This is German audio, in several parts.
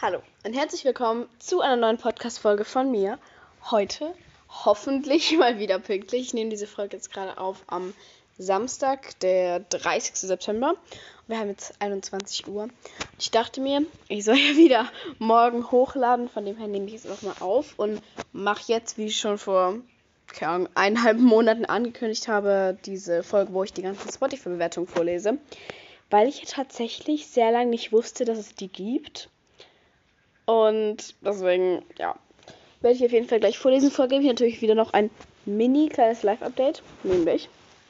Hallo und herzlich willkommen zu einer neuen Podcast-Folge von mir. Heute hoffentlich mal wieder pünktlich. Ich nehme diese Folge jetzt gerade auf am Samstag, der 30. September. Wir haben jetzt 21 Uhr. Ich dachte mir, ich soll ja wieder morgen hochladen. Von dem her nehme ich es auch mal auf und mache jetzt, wie ich schon vor 1,5 Monaten angekündigt habe, diese Folge, wo ich die ganzen Spotify-Bewertungen vorlese. Weil ich tatsächlich sehr lange nicht wusste, dass es die gibt. Und deswegen, werde ich auf jeden Fall gleich vorlesen. Vorher gebe ich natürlich wieder noch ein kleines Live-Update. Nämlich,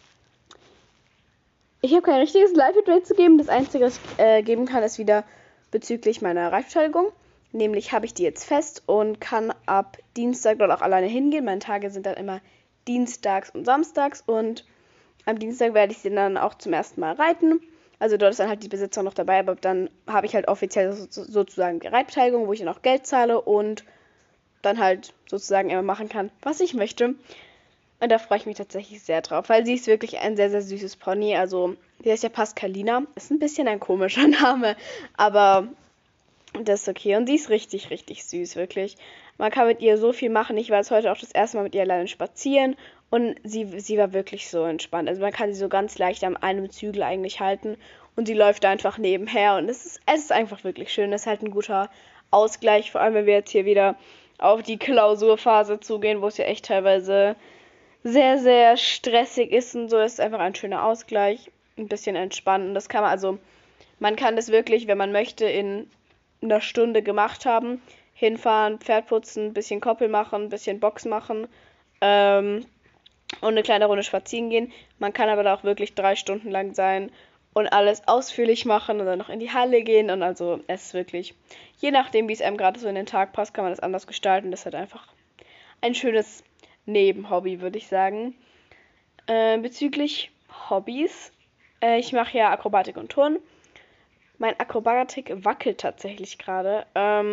ich habe kein richtiges Live-Update zu geben. Das Einzige, was ich geben kann, ist wieder bezüglich meiner Reitbeteiligung. Nämlich habe ich die jetzt fest und kann ab Dienstag dort auch alleine hingehen. Meine Tage sind dann immer dienstags und samstags. Und am Dienstag werde ich sie dann auch zum ersten Mal reiten. Also dort ist dann halt die Besitzer noch dabei, aber dann habe ich halt offiziell sozusagen die Reitbeteiligung, wo ich dann auch Geld zahle und dann halt sozusagen immer machen kann, was ich möchte. Und da freue ich mich tatsächlich sehr drauf, weil sie ist wirklich ein sehr, sehr süßes Pony. Also, sie heißt ja Pascalina. Ist ein bisschen ein komischer Name, aber das ist okay. Und sie ist richtig, richtig süß, wirklich. Man kann mit ihr so viel machen. Ich war jetzt heute auch das erste Mal mit ihr alleine spazieren und sie war wirklich so entspannt. Also man kann sie so ganz leicht an einem Zügel eigentlich halten und sie läuft einfach nebenher und es ist einfach wirklich schön. Es ist halt ein guter Ausgleich, vor allem wenn wir jetzt hier wieder auf die Klausurphase zugehen, wo es ja echt teilweise sehr, sehr stressig ist und so. Es ist einfach ein schöner Ausgleich, ein bisschen entspannen. Und das kann man kann das wirklich, wenn man möchte, in einer Stunde gemacht haben. Hinfahren, Pferd putzen, ein bisschen Koppel machen, ein bisschen Box machen und eine kleine Runde spazieren gehen. Man kann aber da auch wirklich 3 Stunden lang sein und alles ausführlich machen und dann noch in die Halle gehen. Und also es ist wirklich, je nachdem, wie es einem gerade so in den Tag passt, kann man das anders gestalten. Das ist halt einfach ein schönes Nebenhobby, würde ich sagen. Bezüglich Hobbys, ich mache ja Akrobatik und Turnen. Mein Akrobatik wackelt tatsächlich gerade.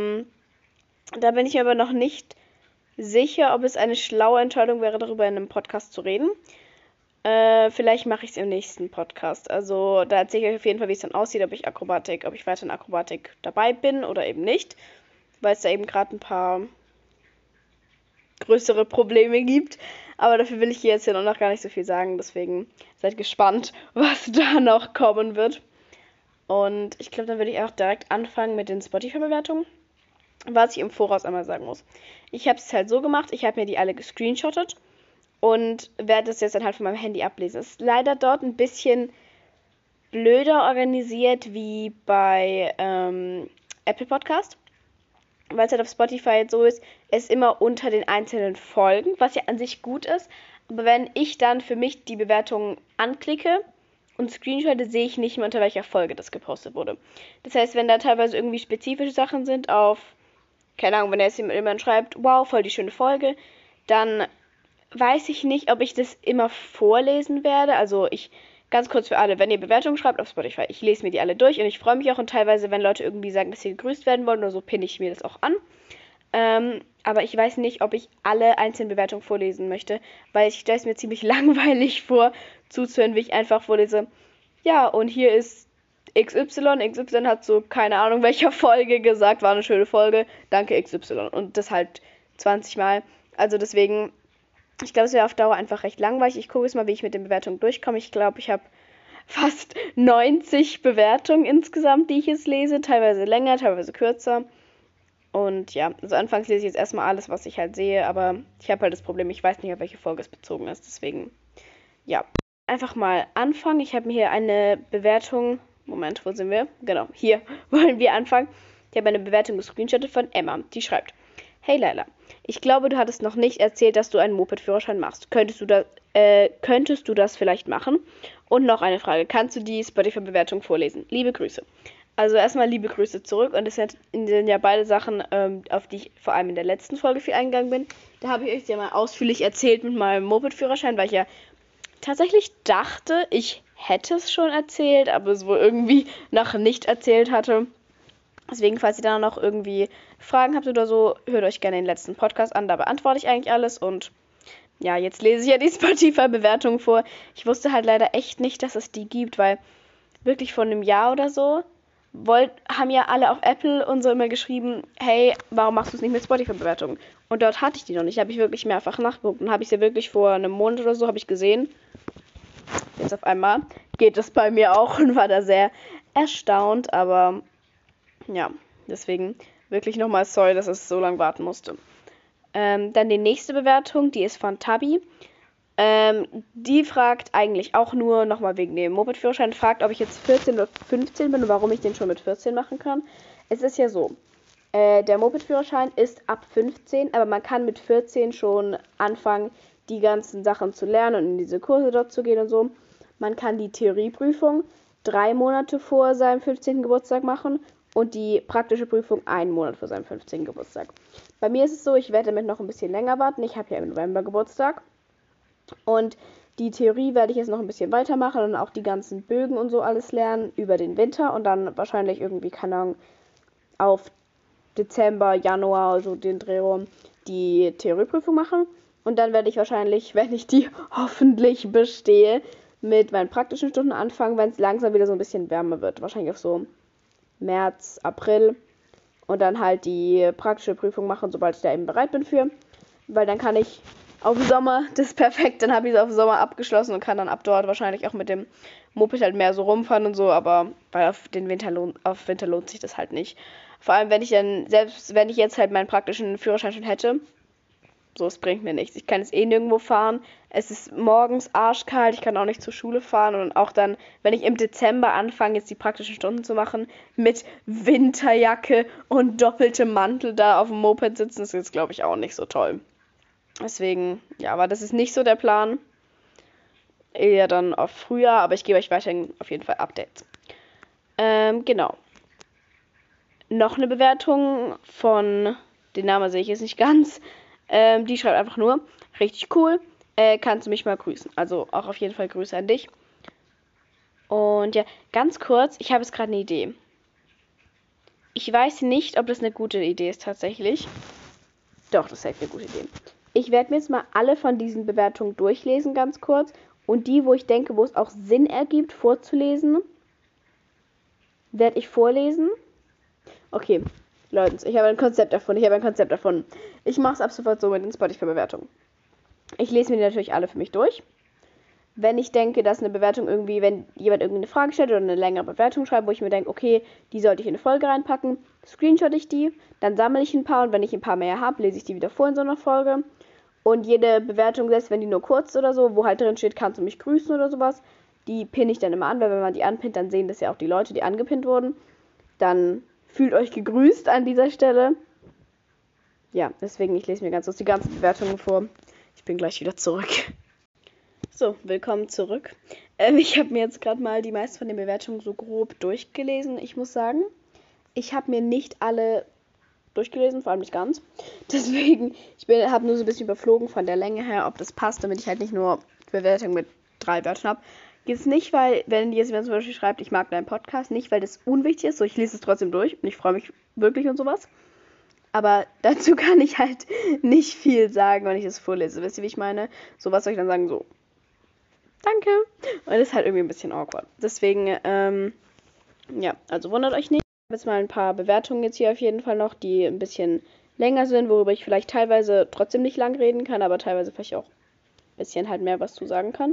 Da bin ich mir aber noch nicht sicher, ob es eine schlaue Entscheidung wäre, darüber in einem Podcast zu reden. Vielleicht mache ich es im nächsten Podcast. Also da erzähle ich euch auf jeden Fall, wie es dann aussieht, ob ich weiter in Akrobatik dabei bin oder eben nicht. Weil es da eben gerade ein paar größere Probleme gibt. Aber dafür will ich hier jetzt ja noch gar nicht so viel sagen. Deswegen seid gespannt, was da noch kommen wird. Und ich glaube, dann würde ich auch direkt anfangen mit den Spotify-Bewertungen. Was ich im Voraus einmal sagen muss. Ich habe es halt so gemacht, ich habe mir die alle gescreenshottet und werde das jetzt dann halt von meinem Handy ablesen. Es ist leider dort ein bisschen blöder organisiert wie bei Apple Podcast. Weil es halt auf Spotify jetzt so ist, es immer unter den einzelnen Folgen, was ja an sich gut ist. Aber wenn ich dann für mich die Bewertungen anklicke und screenshotte, sehe ich nicht mehr, unter welcher Folge das gepostet wurde. Das heißt, wenn da teilweise irgendwie spezifische Sachen sind auf, keine Ahnung, wenn jetzt jemand schreibt, wow, voll die schöne Folge, dann weiß ich nicht, ob ich das immer vorlesen werde. Also ganz kurz für alle, wenn ihr Bewertungen schreibt auf Spotify, ich lese mir die alle durch und ich freue mich auch und teilweise, wenn Leute irgendwie sagen, dass sie gegrüßt werden wollen oder so, pinne ich mir das auch an. Aber ich weiß nicht, ob ich alle einzelnen Bewertungen vorlesen möchte, weil ich stelle es mir ziemlich langweilig vor, zuzuhören, wie ich einfach vorlese, ja, und hier ist XY hat so keine Ahnung welcher Folge gesagt, war eine schöne Folge, danke XY. Und das halt 20 Mal. Also deswegen, ich glaube, es wäre auf Dauer einfach recht langweilig. Ich gucke jetzt mal, wie ich mit den Bewertungen durchkomme. Ich glaube, ich habe fast 90 Bewertungen insgesamt, die ich jetzt lese. Teilweise länger, teilweise kürzer. Und ja, also anfangs lese ich jetzt erstmal alles, was ich halt sehe. Aber ich habe halt das Problem, ich weiß nicht, auf welche Folge es bezogen ist. Deswegen, ja. Einfach mal anfangen. Ich habe mir hier eine Bewertung. Moment, wo sind wir? Genau, hier wollen wir anfangen. Ich habe eine Bewertung gescreenshottet von Emma. Die schreibt: Hey Laila, ich glaube, du hattest noch nicht erzählt, dass du einen Moped-Führerschein machst. Könntest du das vielleicht machen? Und noch eine Frage. Kannst du die Spotify-Bewertung vorlesen? Liebe Grüße. Also erstmal liebe Grüße zurück. Und das sind ja beide Sachen, auf die ich vor allem in der letzten Folge viel eingegangen bin. Da habe ich euch ja mal ausführlich erzählt mit meinem Moped-Führerschein, weil ich ja tatsächlich dachte, ich hätte es schon erzählt, aber es wohl irgendwie noch nicht erzählt hatte. Deswegen, falls ihr da noch irgendwie Fragen habt oder so, hört euch gerne den letzten Podcast an, da beantworte ich eigentlich alles. Und ja, jetzt lese ich ja die Spotify-Bewertung vor. Ich wusste halt leider echt nicht, dass es die gibt, weil wirklich vor einem Jahr oder so haben ja alle auf Apple und so immer geschrieben, hey, warum machst du es nicht mit Spotify-Bewertungen? Und dort hatte ich die noch nicht. Habe ich wirklich mehrfach nachgeguckt. Und habe ich sie wirklich vor einem Monat oder so, habe ich gesehen. Jetzt auf einmal geht es bei mir auch und war da sehr erstaunt. Aber ja, deswegen wirklich nochmal sorry, dass es so lange warten musste. Dann die nächste Bewertung, die ist von Tabi. Die fragt eigentlich auch nur nochmal wegen dem Moped-Führerschein, fragt, ob ich jetzt 14 oder 15 bin und warum ich den schon mit 14 machen kann. Es ist ja so, der Moped-Führerschein ist ab 15, aber man kann mit 14 schon anfangen, die ganzen Sachen zu lernen und in diese Kurse dort zu gehen und so. Man kann die Theorieprüfung 3 Monate vor seinem 15. Geburtstag machen und die praktische Prüfung 1 Monat vor seinem 15. Geburtstag. Bei mir ist es so, ich werde damit noch ein bisschen länger warten. Ich habe ja im November Geburtstag. Und die Theorie werde ich jetzt noch ein bisschen weitermachen und auch die ganzen Bögen und so alles lernen über den Winter und dann wahrscheinlich irgendwie, keine Ahnung, auf Dezember, Januar, also den Dreh rum, die Theorieprüfung machen. Und dann werde ich wahrscheinlich, wenn ich die hoffentlich bestehe, mit meinen praktischen Stunden anfangen, wenn es langsam wieder so ein bisschen wärmer wird. Wahrscheinlich auf so März, April. Und dann halt die praktische Prüfung machen, sobald ich da eben bereit bin für. Weil dann kann ich auf Sommer, das ist perfekt, dann habe ich es auf Sommer abgeschlossen und kann dann ab dort wahrscheinlich auch mit dem Moped halt mehr so rumfahren und so, aber weil auf Winter lohnt sich das halt nicht. Vor allem, selbst wenn ich jetzt halt meinen praktischen Führerschein schon hätte, so, es bringt mir nichts. Ich kann es nirgendwo fahren. Es ist morgens arschkalt, ich kann auch nicht zur Schule fahren und auch dann, wenn ich im Dezember anfange, jetzt die praktischen Stunden zu machen, mit Winterjacke und doppeltem Mantel da auf dem Moped sitzen, ist jetzt, glaube ich, auch nicht so toll. Deswegen, ja, aber das ist nicht so der Plan. Eher dann auf Frühjahr, aber ich gebe euch weiterhin auf jeden Fall Updates. Genau. Noch eine Bewertung von, den Namen sehe ich jetzt nicht ganz, die schreibt einfach nur, richtig cool, kannst du mich mal grüßen. Also auch auf jeden Fall Grüße an dich. Und ja, ganz kurz, ich habe jetzt gerade eine Idee. Ich weiß nicht, ob das eine gute Idee ist tatsächlich. Doch, das ist echt eine gute Idee. Ich werde mir jetzt mal alle von diesen Bewertungen durchlesen, ganz kurz. Und die, wo ich denke, wo es auch Sinn ergibt, vorzulesen, werde ich vorlesen. Okay, Leute, ich habe ein Konzept davon. Ich mache es ab sofort so mit den Spotify-Bewertungen. Ich lese mir die natürlich alle für mich durch. Wenn ich denke, dass eine Bewertung irgendwie, wenn jemand irgendwie eine Frage stellt oder eine längere Bewertung schreibt, wo ich mir denke, okay, die sollte ich in eine Folge reinpacken, screenshot ich die, dann sammle ich ein paar und wenn ich ein paar mehr habe, lese ich die wieder vor in so einer Folge. Und jede Bewertung, selbst wenn die nur kurz oder so, wo halt drin steht, kannst du mich grüßen oder sowas, die pinne ich dann immer an, weil wenn man die anpinnt, dann sehen das ja auch die Leute, die angepinnt wurden. Dann fühlt euch gegrüßt an dieser Stelle. Ja, deswegen, ich lese mir ganz kurz die ganzen Bewertungen vor. Ich bin gleich wieder zurück. So, willkommen zurück. Ich habe mir jetzt gerade mal die meisten von den Bewertungen so grob durchgelesen. Ich muss sagen, ich habe mir nicht alle durchgelesen, vor allem nicht ganz. Deswegen, habe nur so ein bisschen überflogen von der Länge her, ob das passt, damit ich halt nicht nur Bewertungen mit 3 Wörtern habe. Jetzt nicht, weil, wenn jetzt jemand zum Beispiel schreibt, ich mag deinen Podcast, nicht, weil das unwichtig ist, so ich lese es trotzdem durch und ich freue mich wirklich und sowas. Aber dazu kann ich halt nicht viel sagen, wenn ich es vorlese. Wisst ihr, wie ich meine? So, was soll ich dann sagen? So, danke. Und das ist halt irgendwie ein bisschen awkward. Deswegen, ja, also wundert euch nicht. Ich habe jetzt mal ein paar Bewertungen jetzt hier auf jeden Fall noch, die ein bisschen länger sind, worüber ich vielleicht teilweise trotzdem nicht lang reden kann, aber teilweise vielleicht auch ein bisschen halt mehr was zu sagen kann.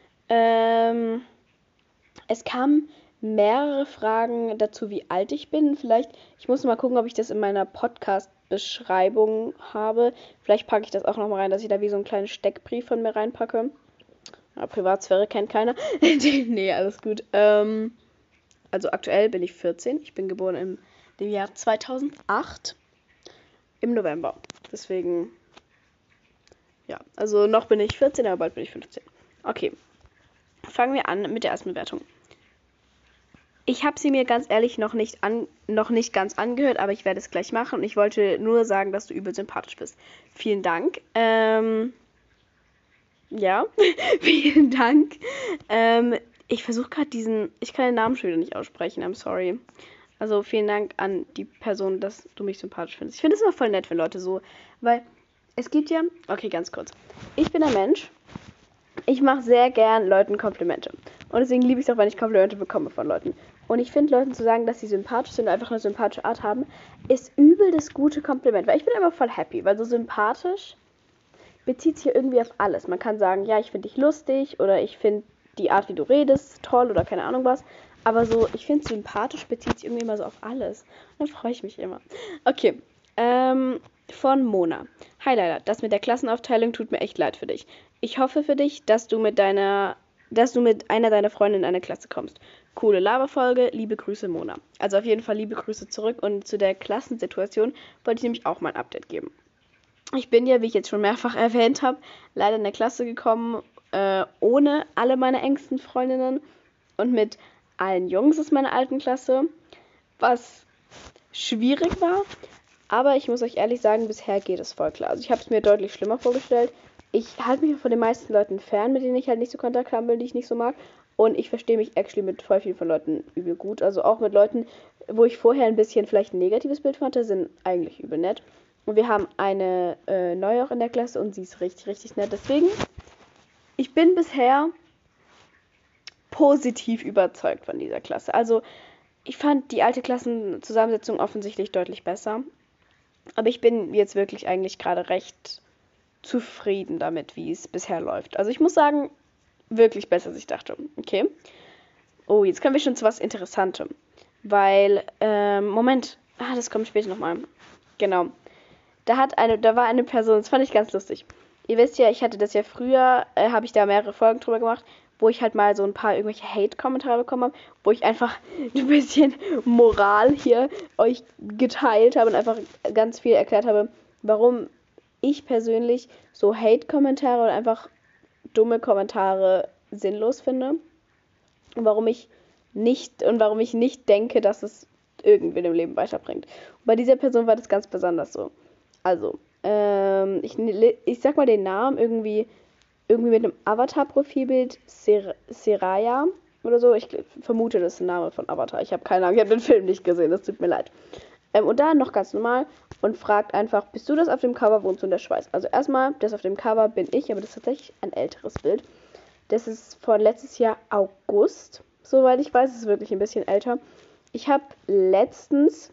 Es kamen mehrere Fragen dazu, wie alt ich bin. Vielleicht, ich muss mal gucken, ob ich das in meiner Podcast-Beschreibung habe. Vielleicht packe ich das auch noch mal rein, dass ich da wie so einen kleinen Steckbrief von mir reinpacke. Ja, Privatsphäre kennt keiner. Nee, alles gut. Also aktuell bin ich 14. Ich bin geboren im Jahr 2008. Im November. Deswegen, ja, also noch bin ich 14, aber bald bin ich 15. Okay. Fangen wir an mit der ersten Bewertung. Ich habe sie mir ganz ehrlich noch nicht ganz angehört, aber ich werde es gleich machen. Und ich wollte nur sagen, dass du übel sympathisch bist. Vielen Dank. Ja, vielen Dank. Ich versuche gerade ich kann den Namen schon wieder nicht aussprechen, I'm sorry. Also vielen Dank an die Person, dass du mich sympathisch findest. Ich finde es immer voll nett, wenn Leute so, weil es gibt ja, okay, ganz kurz. Ich bin ein Mensch. Ich mache sehr gern Leuten Komplimente. Und deswegen liebe ich es auch, wenn ich Komplimente bekomme von Leuten. Und ich finde, Leuten zu sagen, dass sie sympathisch sind und einfach eine sympathische Art haben, ist übel das gute Kompliment. Weil ich bin immer voll happy, weil so sympathisch bezieht sich ja irgendwie auf alles. Man kann sagen, ja, ich finde dich lustig oder ich finde die Art, wie du redest, toll oder keine Ahnung was. Aber so, ich finde sympathisch bezieht sich irgendwie immer so auf alles. Und dann freue ich mich immer. Okay, von Mona. Hi Leila, das mit der Klassenaufteilung tut mir echt leid für dich. Ich hoffe für dich, dass du mit einer deiner Freundinnen in eine Klasse kommst. Coole Laberfolge, liebe Grüße Mona. Also auf jeden Fall liebe Grüße zurück und zu der Klassensituation wollte ich nämlich auch mal ein Update geben. Ich bin ja, wie ich jetzt schon mehrfach erwähnt habe, leider in der Klasse gekommen, ohne alle meine engsten Freundinnen und mit allen Jungs aus meiner alten Klasse, was schwierig war. Aber ich muss euch ehrlich sagen, bisher geht es voll klar. Also ich habe es mir deutlich schlimmer vorgestellt. Ich halte mich von den meisten Leuten fern, mit denen ich halt nicht so Kontakt haben will, die ich nicht so mag. Und ich verstehe mich actually mit voll vielen von Leuten übel gut. Also auch mit Leuten, wo ich vorher ein bisschen vielleicht ein negatives Bild hatte, sind eigentlich übel nett. Und wir haben eine neue auch in der Klasse und sie ist richtig, richtig nett. Deswegen, ich bin bisher positiv überzeugt von dieser Klasse. Also ich fand die alte Klassenzusammensetzung offensichtlich deutlich besser. Aber ich bin jetzt wirklich eigentlich gerade recht zufrieden damit, wie es bisher läuft. Also ich muss sagen, wirklich besser, als ich dachte. Okay. Oh, jetzt kommen wir schon zu was Interessantem. Weil, Moment. Das kommt später nochmal. Genau. Da war eine Person, das fand ich ganz lustig. Ihr wisst ja, ich hatte das ja früher, habe ich da mehrere Folgen drüber gemacht, wo ich halt mal so ein paar irgendwelche Hate-Kommentare bekommen habe, wo ich einfach ein bisschen Moral hier euch geteilt habe und einfach ganz viel erklärt habe, warum ich persönlich so Hate-Kommentare oder einfach dumme Kommentare sinnlos finde und warum ich nicht denke, dass es irgendwie im Leben weiterbringt. Und bei dieser Person war das ganz besonders so. Also, ich sag mal den Namen irgendwie mit einem Avatar-Profilbild Seraya oder so. Ich vermute, das ist ein Name von Avatar. Ich habe keine Ahnung, ich habe den Film nicht gesehen, das tut mir leid. Und dann noch ganz normal und fragt einfach, bist du das auf dem Cover, wohnst du in der Schweiz? Also erstmal, das auf dem Cover bin ich, aber das ist tatsächlich ein älteres Bild. Das ist von letztes Jahr August, soweit ich weiß, es ist wirklich ein bisschen älter. Ich habe letztens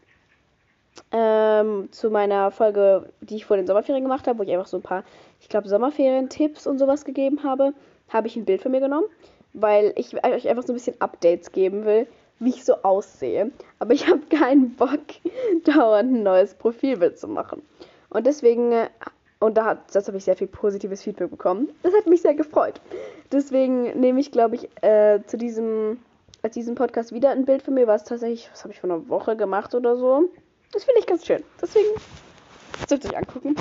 zu meiner Folge, die ich vor den Sommerferien gemacht habe, wo ich einfach so ein paar, ich glaube, Sommerferien-Tipps und sowas gegeben habe, habe ich ein Bild von mir genommen, weil ich euch einfach so ein bisschen Updates geben will, wie ich so aussehe. Aber ich habe keinen Bock, dauernd ein neues Profilbild zu machen. Und deswegen, das habe ich sehr viel positives Feedback bekommen. Das hat mich sehr gefreut. Deswegen nehme ich, glaube ich, als diesem Podcast wieder ein Bild von mir, was tatsächlich, was habe ich vor einer Woche gemacht oder so. Das finde ich ganz schön. Deswegen dürft ihr euch angucken.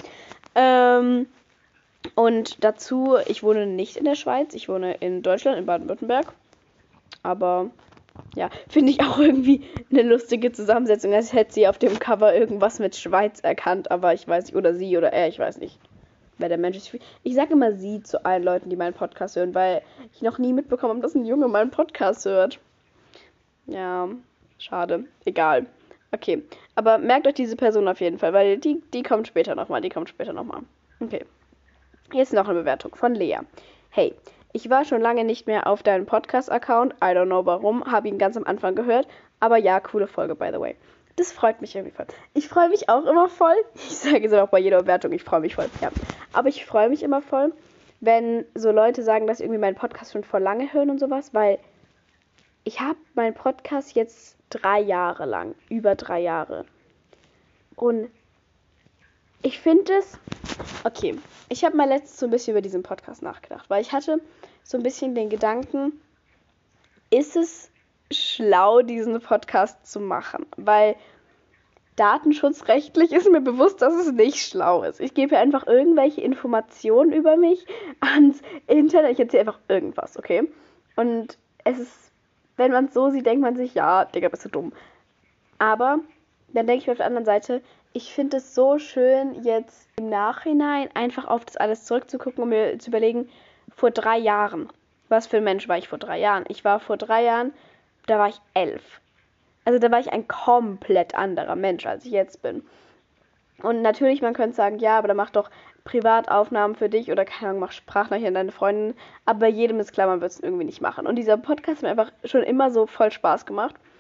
Und dazu, ich wohne nicht in der Schweiz. Ich wohne in Deutschland, in Baden-Württemberg. Aber, ja, finde ich auch irgendwie eine lustige Zusammensetzung. Als hätte sie auf dem Cover irgendwas mit Schweiz erkannt. Aber ich weiß nicht, oder sie oder er, ich weiß nicht, wer der Mensch ist. Ich sage immer sie zu allen Leuten, die meinen Podcast hören, weil ich noch nie mitbekommen habe, dass ein Junge meinen Podcast hört. Ja, schade. Egal. Okay, aber merkt euch diese Person auf jeden Fall, weil die kommt später nochmal, Okay, jetzt noch eine Bewertung von Lea. Hey, ich war schon lange nicht mehr auf deinem Podcast-Account, I don't know warum, habe ihn ganz am Anfang gehört, aber ja, coole Folge, by the way. Das freut mich irgendwie voll. Ich freue mich auch immer voll, ich sage es auch bei jeder Bewertung, ich freue mich voll, ja. Aber ich freue mich immer voll, wenn so Leute sagen, dass sie irgendwie meinen Podcast schon vor lange hören und sowas, weil ich habe meinen Podcast jetzt 3 Jahre lang, über 3 Jahre. Und ich finde es, okay, ich habe mal letztens so ein bisschen über diesen Podcast nachgedacht, weil ich hatte so ein bisschen den Gedanken, ist es schlau, diesen Podcast zu machen? Weil datenschutzrechtlich ist mir bewusst, dass es nicht schlau ist. Ich gebe einfach irgendwelche Informationen über mich ans Internet, ich erzähle einfach irgendwas, okay? Und es ist, wenn man es so sieht, denkt man sich, ja, Digga, bist du dumm. Aber dann denke ich mir auf der anderen Seite, ich finde es so schön, jetzt im Nachhinein einfach auf das alles zurückzugucken und mir zu überlegen, vor 3 Jahren, was für ein Mensch war ich vor 3 Jahren? Ich war vor 3 Jahren, da war ich 11. Also da war ich ein komplett anderer Mensch, als ich jetzt bin. Und natürlich, man könnte sagen, ja, aber dann mach doch Privataufnahmen für dich oder keine Ahnung, mach Sprachnachrichten an deine Freundin. Aber bei jedem ist klar, man wird es irgendwie nicht machen. Und dieser Podcast hat mir einfach schon immer so voll Spaß gemacht.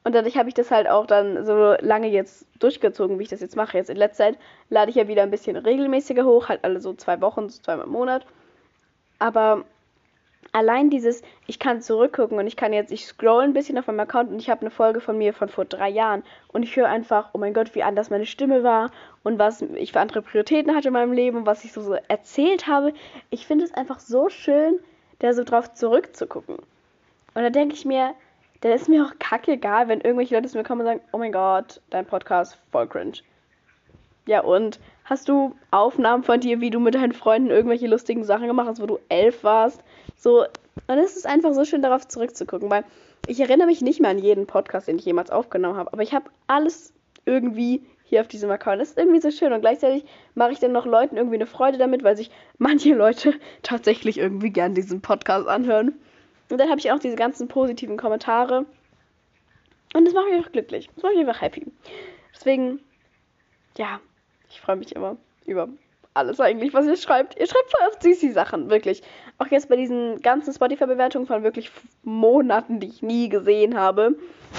Und dadurch habe ich das halt auch dann so lange jetzt durchgezogen, wie ich das jetzt mache. Jetzt in letzter Zeit lade ich ja wieder ein bisschen regelmäßiger hoch, halt alle so 2 Wochen, so 2-mal im Monat. Aber allein dieses, ich kann zurückgucken und ich scroll ein bisschen auf meinem Account und ich habe eine Folge von mir von vor 3 Jahren und ich höre einfach, oh mein Gott, wie anders meine Stimme war und was ich für andere Prioritäten hatte in meinem Leben und was ich so erzählt habe. Ich finde es einfach so schön, da so drauf zurückzugucken. Und da denke ich mir, dann ist mir auch kackegal, wenn irgendwelche Leute zu mir kommen und sagen, oh mein Gott, dein Podcast voll cringe. Ja, und hast du Aufnahmen von dir, wie du mit deinen Freunden irgendwelche lustigen Sachen gemacht hast, wo du 11 warst? So, und es ist einfach so schön, darauf zurückzugucken, weil ich erinnere mich nicht mehr an jeden Podcast, den ich jemals aufgenommen habe, aber ich habe alles irgendwie hier auf diesem Account. Das ist irgendwie so schön und gleichzeitig mache ich dann noch Leuten irgendwie eine Freude damit, weil sich manche Leute tatsächlich irgendwie gern diesen Podcast anhören. Und dann habe ich auch diese ganzen positiven Kommentare und das macht mich auch glücklich. Das macht mich einfach happy. Deswegen, ja, ich freue mich immer über alles eigentlich, was ihr schreibt. Ihr schreibt voll oft süße Sachen, wirklich. Auch jetzt bei diesen ganzen Spotify-Bewertungen von wirklich Monaten, die ich nie gesehen habe.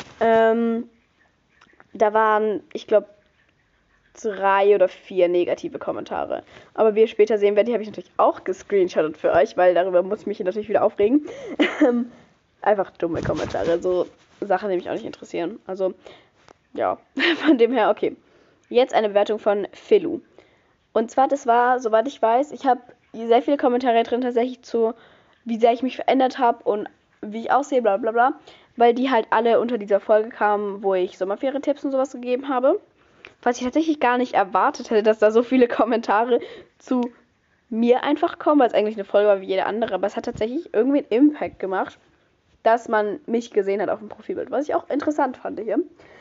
Da waren, ich glaube, 3 oder 4 negative Kommentare. Aber wie ihr später sehen werdet, die habe ich natürlich auch gescreenshottet für euch, weil darüber muss ich mich natürlich wieder aufregen. Einfach dumme Kommentare, so Sachen, die mich auch nicht interessieren. Also, ja, von dem her, okay. Jetzt eine Bewertung von Philu. Und zwar, das war, soweit ich weiß, ich habe sehr viele Kommentare drin tatsächlich zu, wie sehr ich mich verändert habe und wie ich aussehe, bla bla bla. Weil die halt alle unter dieser Folge kamen, wo ich Sommerferientipps und sowas gegeben habe. Was ich tatsächlich gar nicht erwartet hätte, dass da so viele Kommentare zu mir einfach kommen, weil es eigentlich eine Folge war wie jede andere. Aber es hat tatsächlich irgendwie einen Impact gemacht, dass man mich gesehen hat auf dem Profilbild. Was ich auch interessant fand hier.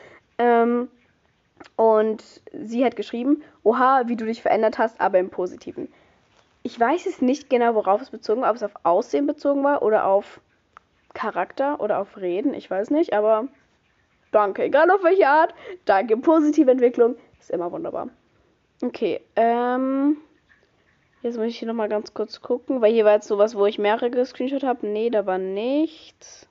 Und sie hat geschrieben, oha, wie du dich verändert hast, aber im Positiven. Ich weiß es nicht genau, worauf es bezogen war, ob es auf Aussehen bezogen war oder auf Charakter oder auf Reden, ich weiß nicht, aber danke, egal auf welche Art, danke, positive Entwicklung, ist immer wunderbar. Okay, jetzt muss ich hier nochmal ganz kurz gucken, weil hier war jetzt sowas, wo ich mehrere gescreenshot habe. Nee, da war nichts.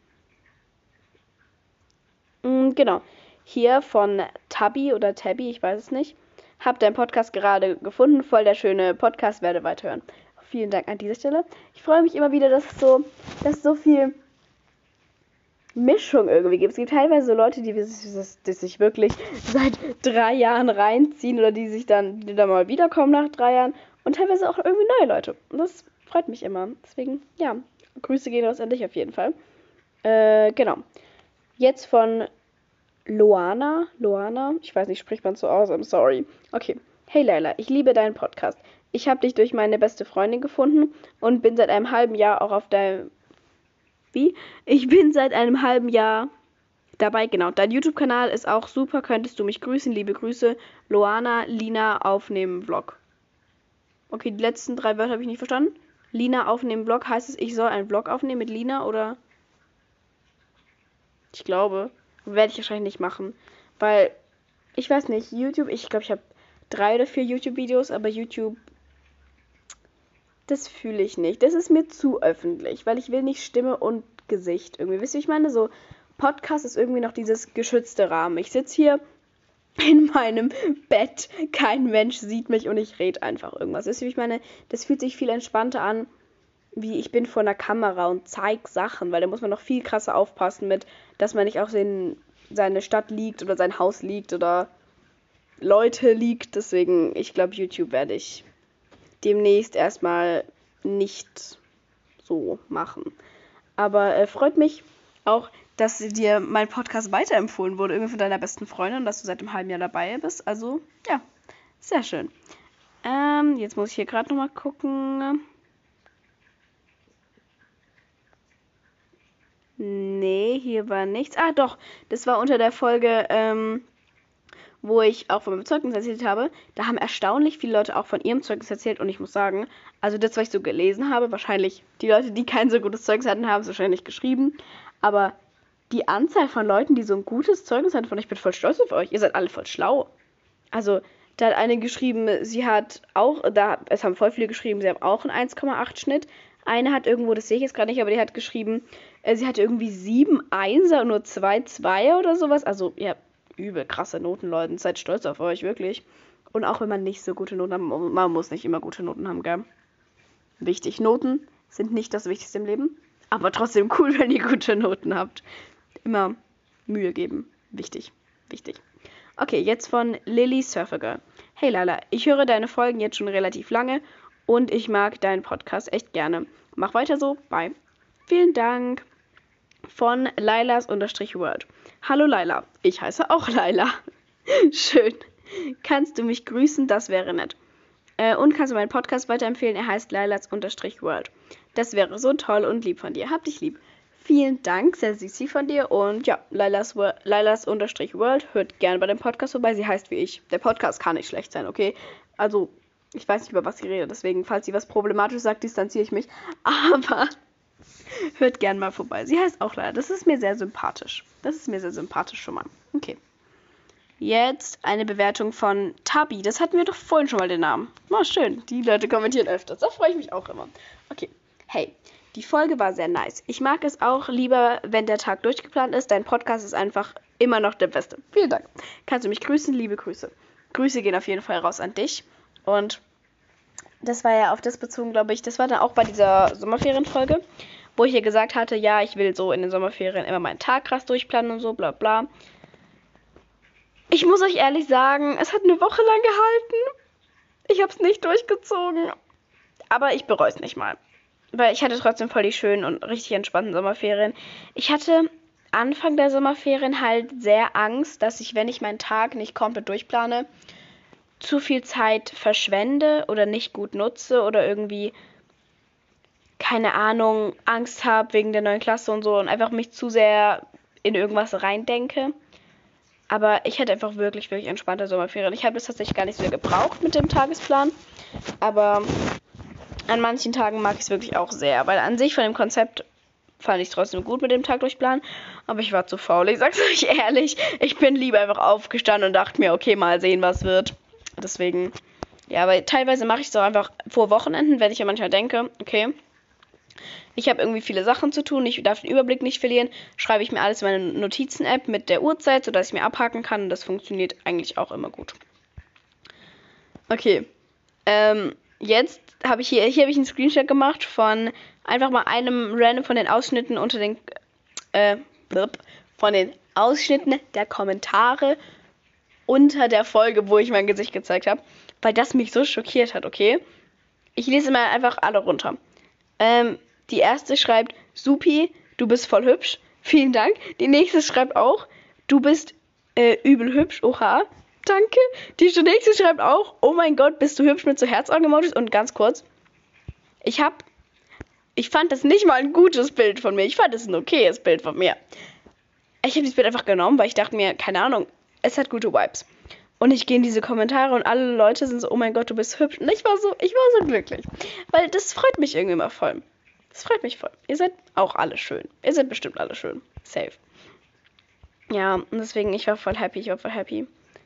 Genau. Hier von Tabby oder Tabby, ich weiß es nicht. Hab deinen Podcast gerade gefunden, voll der schöne Podcast, werde weiterhören. Vielen Dank an dieser Stelle. Ich freue mich immer wieder, dass es so viel Mischung irgendwie gibt. Es gibt teilweise so Leute, die sich wirklich seit 3 Jahren reinziehen oder die dann mal wiederkommen nach 3 Jahren und teilweise auch irgendwie neue Leute. Und das freut mich immer. Deswegen, ja, Grüße gehen raus an dich auf jeden Fall. Genau. Jetzt von Loana, ich weiß nicht, spricht man so aus, I'm sorry. Okay. Hey Leila, ich liebe deinen Podcast. Ich habe dich durch meine beste Freundin gefunden und bin seit einem halben Jahr auch auf deinem... Wie? Ich bin seit einem halben Jahr dabei, genau. Dein YouTube-Kanal ist auch super, könntest du mich grüßen? Liebe Grüße, Loana, Lina, aufnehmen, Vlog. Okay, die letzten 3 Wörter habe ich nicht verstanden. Lina, aufnehmen, Vlog, heißt es, ich soll einen Vlog aufnehmen mit Lina, oder? Ich glaube... Werde ich wahrscheinlich nicht machen. Weil, ich weiß nicht, YouTube, ich glaube, ich habe 3 oder 4 YouTube-Videos, aber YouTube, das fühle ich nicht. Das ist mir zu öffentlich, weil ich will nicht Stimme und Gesicht irgendwie. Wisst ihr, wie ich meine? So, Podcast ist irgendwie noch dieses geschützte Rahmen. Ich sitze hier in meinem Bett, kein Mensch sieht mich und ich rede einfach irgendwas. Wisst ihr, wie ich meine? Das fühlt sich viel entspannter an, wie ich bin vor einer Kamera und zeig Sachen, weil da muss man noch viel krasser aufpassen mit, dass man nicht auch seine Stadt liegt oder sein Haus liegt oder Leute liegt. Deswegen, ich glaube, YouTube werde ich demnächst erstmal nicht so machen. Aber freut mich auch, dass dir mein Podcast weiterempfohlen wurde, irgendwie von deiner besten Freundin und dass du seit einem halben Jahr dabei bist. Also, ja, sehr schön. Jetzt muss ich hier gerade nochmal gucken. Nee, hier war nichts. Ah, doch, das war unter der Folge, wo ich auch von meinem Zeugnis erzählt habe. Da haben erstaunlich viele Leute auch von ihrem Zeugnis erzählt. Und ich muss sagen, also das, was ich so gelesen habe, wahrscheinlich die Leute, die kein so gutes Zeugnis hatten, haben es wahrscheinlich geschrieben. Aber die Anzahl von Leuten, die so ein gutes Zeugnis hatten, ich bin voll stolz auf euch. Ihr seid alle voll schlau. Also, da hat eine geschrieben, es haben voll viele geschrieben, sie haben auch einen 1,8 Schnitt. Eine hat irgendwo, das sehe ich jetzt gerade nicht, aber die hat geschrieben, Sie hatte irgendwie 7 Einser und nur 2 Zweier oder sowas. Also, ja, übel krasse Noten, Leute. Seid stolz auf euch, wirklich. Und auch wenn man nicht so gute Noten hat, man muss nicht immer gute Noten haben, gell? Wichtig, Noten sind nicht das Wichtigste im Leben, aber trotzdem cool, wenn ihr gute Noten habt. Immer Mühe geben. Wichtig, wichtig. Okay, jetzt von Lily Surfergirl. Hey Lala, ich höre deine Folgen jetzt schon relativ lange und ich mag deinen Podcast echt gerne. Mach weiter so, bye. Vielen Dank. Von Lailas_World. Hallo Laila, ich heiße auch Laila. Schön. Kannst du mich grüßen? Das wäre nett. Und kannst du meinen Podcast weiterempfehlen? Er heißt Lailas_World. Das wäre so toll und lieb von dir. Hab dich lieb. Vielen Dank, sehr süß von dir. Und ja, Lailas_World hört gerne bei dem Podcast vorbei. Sie heißt wie ich. Der Podcast kann nicht schlecht sein, okay? Also, ich weiß nicht, über was sie redet. Deswegen, falls sie was Problematisches sagt, distanziere ich mich. Aber hört gerne mal vorbei. Sie heißt auch Laila. Das ist mir sehr sympathisch. Schon mal. Okay. Jetzt eine Bewertung von Tabi. Das hatten wir doch vorhin schon mal den Namen. Oh, schön. Die Leute kommentieren öfters. Da freue ich mich auch immer. Okay. Hey, die Folge war sehr nice. Ich mag es auch lieber, wenn der Tag durchgeplant ist. Dein Podcast ist einfach immer noch der Beste. Vielen Dank. Kannst du mich grüßen? Liebe Grüße. Grüße gehen auf jeden Fall raus an dich. Und das war ja auf das bezogen, glaube ich. Das war dann auch bei dieser Sommerferienfolge, wo ich ja gesagt hatte, ja, ich will so in den Sommerferien immer meinen Tag krass durchplanen und so, bla bla. Ich muss euch ehrlich sagen, es hat eine Woche lang gehalten. Ich habe es nicht durchgezogen. Aber ich bereue es nicht mal. Weil ich hatte trotzdem voll die schönen und richtig entspannten Sommerferien. Ich hatte Anfang der Sommerferien halt sehr Angst, dass ich, wenn ich meinen Tag nicht komplett durchplane, zu viel Zeit verschwende oder nicht gut nutze oder irgendwie, keine Ahnung, Angst habe wegen der neuen Klasse und so und einfach mich zu sehr in irgendwas reindenke. Aber ich hatte einfach wirklich, wirklich entspannte Sommerferien. Ich habe das tatsächlich gar nicht so gebraucht mit dem Tagesplan. Aber an manchen Tagen mag ich es wirklich auch sehr. Weil an sich von dem Konzept fand ich es trotzdem gut mit dem Tag durchplanen. Aber ich war zu faul. Ich sag's euch ehrlich. Ich bin lieber einfach aufgestanden und dachte mir, okay, mal sehen, was wird. Deswegen, ja, aber teilweise mache ich es auch einfach vor Wochenenden, wenn ich ja manchmal denke, okay, ich habe irgendwie viele Sachen zu tun, ich darf den Überblick nicht verlieren, schreibe ich mir alles in meine Notizen-App mit der Uhrzeit, sodass ich mir abhaken kann und das funktioniert eigentlich auch immer gut. Okay, jetzt habe ich hier habe ich einen Screenshot gemacht von einfach mal einem random von den Ausschnitten unter den, von den Ausschnitten der Kommentare unter der Folge, wo ich mein Gesicht gezeigt habe, weil das mich so schockiert hat, okay? Ich lese mal einfach alle runter. Die erste schreibt, Supi, du bist voll hübsch. Vielen Dank. Die nächste schreibt auch, du bist übel hübsch. Oha. Danke. Die nächste schreibt auch, oh mein Gott, bist du hübsch mit so Herzaugen-Emojis. Und ganz kurz, ich fand das nicht mal ein gutes Bild von mir. Ich fand es ein okayes Bild von mir. Ich habe dieses Bild einfach genommen, weil ich dachte mir, keine Ahnung, es hat gute Vibes. Und ich gehe in diese Kommentare und alle Leute sind so, oh mein Gott, du bist hübsch. Und ich war so glücklich. Weil das freut mich irgendwie immer voll. Das freut mich voll. Ihr seid auch alle schön. Ihr seid bestimmt alle schön. Safe. Ja, und deswegen, ich war voll happy.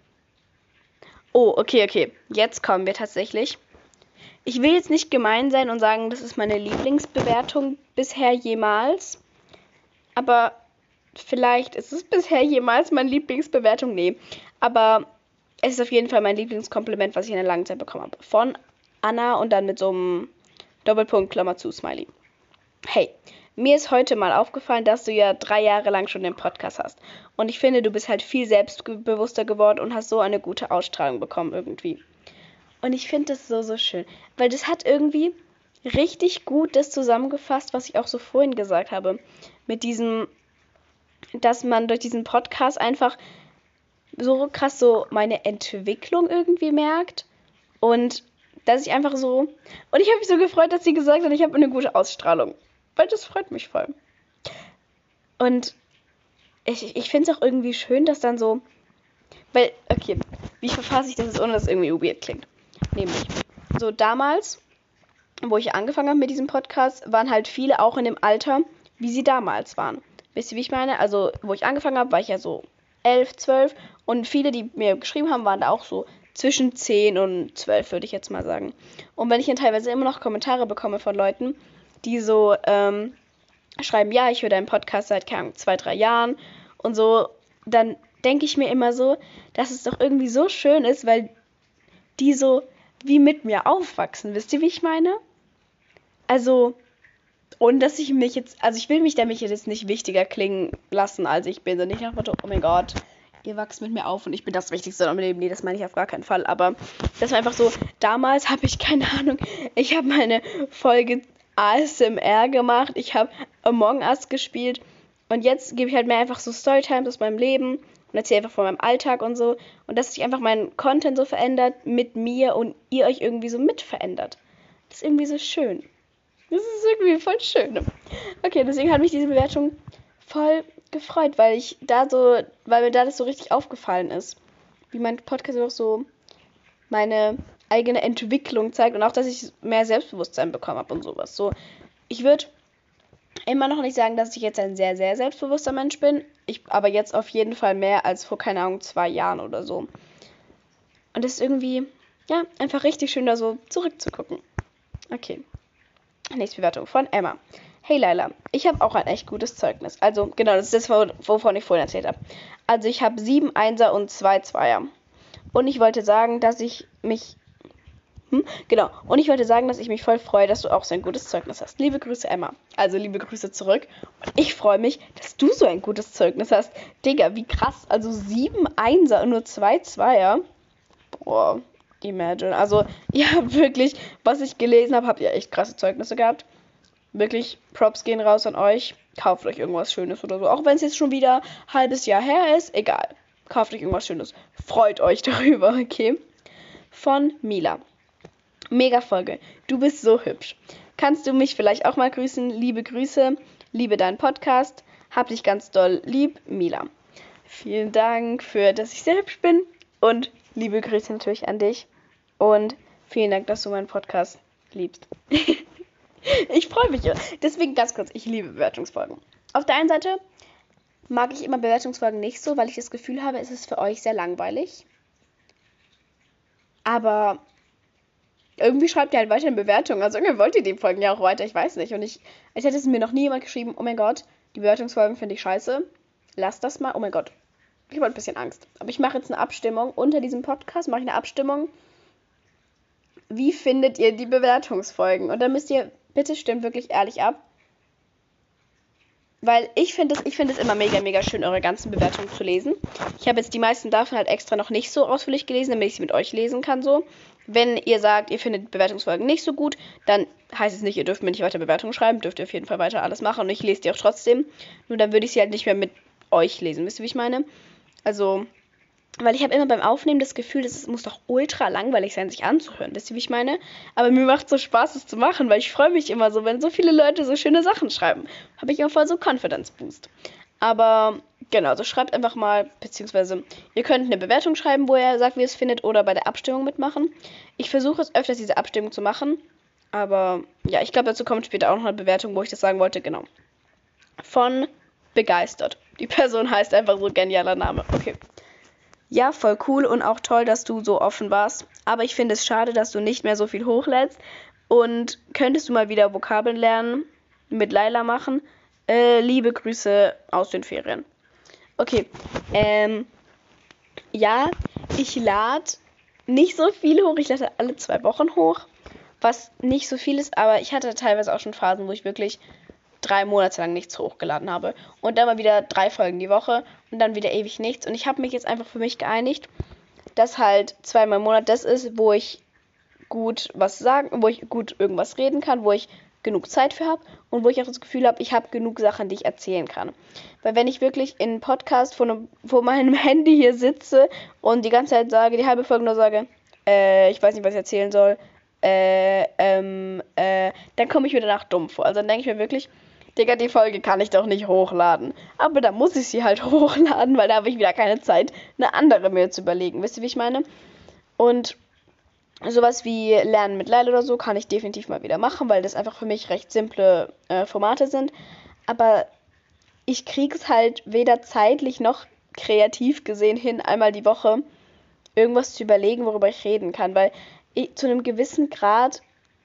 Oh, okay. Jetzt kommen wir tatsächlich. Ich will jetzt nicht gemein sein und sagen, das ist meine Lieblingsbewertung bisher jemals. Aber vielleicht ist es bisher jemals meine Lieblingsbewertung. Nee. Aber es ist auf jeden Fall mein Lieblingskompliment, was ich in einer langen Zeit bekommen habe. Von Anna und dann mit so einem Doppelpunkt, Klammer zu, Smiley. Hey, mir ist heute mal aufgefallen, dass du ja 3 Jahre lang schon den Podcast hast. Und ich finde, du bist halt viel selbstbewusster geworden und hast so eine gute Ausstrahlung bekommen irgendwie. Und ich finde das so schön. Weil das hat irgendwie richtig gut das zusammengefasst, was ich auch so vorhin gesagt habe. Mit diesem, dass man durch diesen Podcast einfach so krass so meine Entwicklung irgendwie merkt. Und dass ich einfach so... Und ich habe mich so gefreut, dass sie gesagt hat, ich habe eine gute Ausstrahlung. Weil das freut mich voll. Und ich finde es auch irgendwie schön, dass dann so... Weil, okay, wie verfasse ich das jetzt, ohne dass es irgendwie weird klingt? Nämlich, so damals, wo ich angefangen habe mit diesem Podcast, waren halt viele auch in dem Alter, wie sie damals waren. Wisst ihr, wie ich meine? Also, wo ich angefangen habe, war ich ja so 11, 12. Und viele, die mir geschrieben haben, waren da auch so zwischen 10 und 12, würde ich jetzt mal sagen. Und wenn ich dann teilweise immer noch Kommentare bekomme von Leuten, die so schreiben, ja, ich höre deinen Podcast seit, keine Ahnung, 2-3 Jahren und so, dann denke ich mir immer so, dass es doch irgendwie so schön ist, weil die so wie mit mir aufwachsen. Wisst ihr, wie ich meine? Also, und dass ich mich jetzt, also ich will mich damit jetzt nicht wichtiger klingen lassen, als ich bin. So nicht nach dem Motto, oh mein Gott, ihr wachst mit mir auf und ich bin das Wichtigste in eurem Leben. Nee, das meine ich auf gar keinen Fall. Aber das war einfach so, damals habe ich, keine Ahnung, ich habe meine Folge ASMR gemacht, ich habe Among Us gespielt und jetzt gebe ich halt mehr einfach so Storytimes aus meinem Leben und erzähle einfach von meinem Alltag und so. Und dass sich einfach mein Content so verändert mit mir und ihr euch irgendwie so mit verändert. Das ist irgendwie so schön. Das ist irgendwie voll schön. Okay, deswegen hat mich diese Bewertung voll gefreut, weil mir da das so richtig aufgefallen ist. Wie mein Podcast auch so meine eigene Entwicklung zeigt und auch, dass ich mehr Selbstbewusstsein bekommen habe und sowas. So, ich würde immer noch nicht sagen, dass ich jetzt ein sehr, sehr selbstbewusster Mensch bin. Aber jetzt auf jeden Fall mehr als vor, keine Ahnung, 2 Jahren oder so. Und das ist irgendwie, ja, einfach richtig schön, da so zurückzugucken. Okay. Nächste Bewertung von Emma. Hey Laila, ich habe auch ein echt gutes Zeugnis. Also, genau, das ist das, wovon ich vorhin erzählt habe. Also, ich habe 7 Einser und 2 Zweier. Und ich wollte sagen, dass ich mich... Und ich wollte sagen, dass ich mich voll freue, dass du auch so ein gutes Zeugnis hast. Liebe Grüße, Emma. Also, liebe Grüße zurück. Und ich freue mich, dass du so ein gutes Zeugnis hast. Digga, wie krass. Also, 7 Einser und nur 2 Zweier. Boah, imagine. Also, ihr habt wirklich, was ich gelesen habe, habt ihr echt krasse Zeugnisse gehabt. Wirklich, Props gehen raus an euch. Kauft euch irgendwas Schönes oder so. Auch wenn es jetzt schon wieder ein halbes Jahr her ist, egal. Kauft euch irgendwas Schönes. Freut euch darüber, okay? Von Mila. Mega Folge. Du bist so hübsch. Kannst du mich vielleicht auch mal grüßen? Liebe Grüße. Liebe deinen Podcast. Hab dich ganz doll lieb, Mila. Vielen Dank für, dass ich sehr hübsch bin. Und liebe Grüße natürlich an dich. Und vielen Dank, dass du meinen Podcast liebst. Ich freue mich. Deswegen ganz kurz, ich liebe Bewertungsfolgen. Auf der einen Seite mag ich immer Bewertungsfolgen nicht so, weil ich das Gefühl habe, es ist für euch sehr langweilig. Aber irgendwie schreibt ihr halt weiter in Bewertungen. Also irgendwie wollt ihr die Folgen ja auch weiter, ich weiß nicht. Und als hätte es mir noch nie jemand geschrieben, oh mein Gott, die Bewertungsfolgen finde ich scheiße. Lasst das mal. Oh mein Gott. Ich habe ein bisschen Angst. Aber ich mache jetzt eine Abstimmung. Unter diesem Podcast mache ich eine Abstimmung. Wie findet ihr die Bewertungsfolgen? Und dann müsst ihr, bitte stimmt wirklich ehrlich ab. Weil ich finde es immer mega, mega schön, eure ganzen Bewertungen zu lesen. Ich habe jetzt die meisten davon halt extra noch nicht so ausführlich gelesen, damit ich sie mit euch lesen kann so. Wenn ihr sagt, ihr findet Bewertungsfolgen nicht so gut, dann heißt es nicht, ihr dürft mir nicht weiter Bewertungen schreiben, dürft ihr auf jeden Fall weiter alles machen und ich lese die auch trotzdem. Nur dann würde ich sie halt nicht mehr mit euch lesen, wisst ihr, wie ich meine? Also, weil ich habe immer beim Aufnehmen das Gefühl, es muss doch ultra langweilig sein, sich anzuhören, wisst ihr, wie ich meine? Aber mir macht es so Spaß, es zu machen, weil ich freue mich immer so, wenn so viele Leute so schöne Sachen schreiben. Habe ich auch voll so Confidence Boost. Aber genau, also schreibt einfach mal, beziehungsweise ihr könnt eine Bewertung schreiben, wo ihr sagt, wie ihr es findet, oder bei der Abstimmung mitmachen. Ich versuche es öfters, diese Abstimmung zu machen, aber ja, ich glaube, dazu kommt später auch noch eine Bewertung, wo ich das sagen wollte, genau. Von begeistert. Die Person heißt einfach so, genialer Name. Okay. Ja, voll cool und auch toll, dass du so offen warst. Aber ich finde es schade, dass du nicht mehr so viel hochlädst. Und könntest du mal wieder Vokabeln lernen, mit Laila machen? Liebe Grüße aus den Ferien. Okay, ja, ich lade nicht so viel hoch. Ich lade alle 2 Wochen hoch, was nicht so viel ist. Aber ich hatte teilweise auch schon Phasen, wo ich wirklich 3 Monate lang nichts hochgeladen habe. Und dann mal wieder 3 Folgen die Woche und dann wieder ewig nichts. Und ich habe mich jetzt einfach für mich geeinigt, dass halt 2-mal im Monat das ist, wo ich gut was sagen, wo ich gut irgendwas reden kann, wo ich genug Zeit für habe und wo ich auch das Gefühl habe, ich habe genug Sachen, die ich erzählen kann. Weil wenn ich wirklich in einem Podcast vor meinem Handy hier sitze und die ganze Zeit sage, die halbe Folge nur sage, ich weiß nicht, was ich erzählen soll, dann komme ich mir danach dumm vor. Also dann denke ich mir wirklich, Digga, die Folge kann ich doch nicht hochladen. Aber da muss ich sie halt hochladen, weil da habe ich wieder keine Zeit, eine andere mir zu überlegen. Wisst ihr, wie ich meine? Und sowas wie Lernen mit Laila oder so kann ich definitiv mal wieder machen, weil das einfach für mich recht simple Formate sind. Aber ich kriege es halt weder zeitlich noch kreativ gesehen hin, einmal die Woche irgendwas zu überlegen, worüber ich reden kann. Weil zu einem gewissen Grad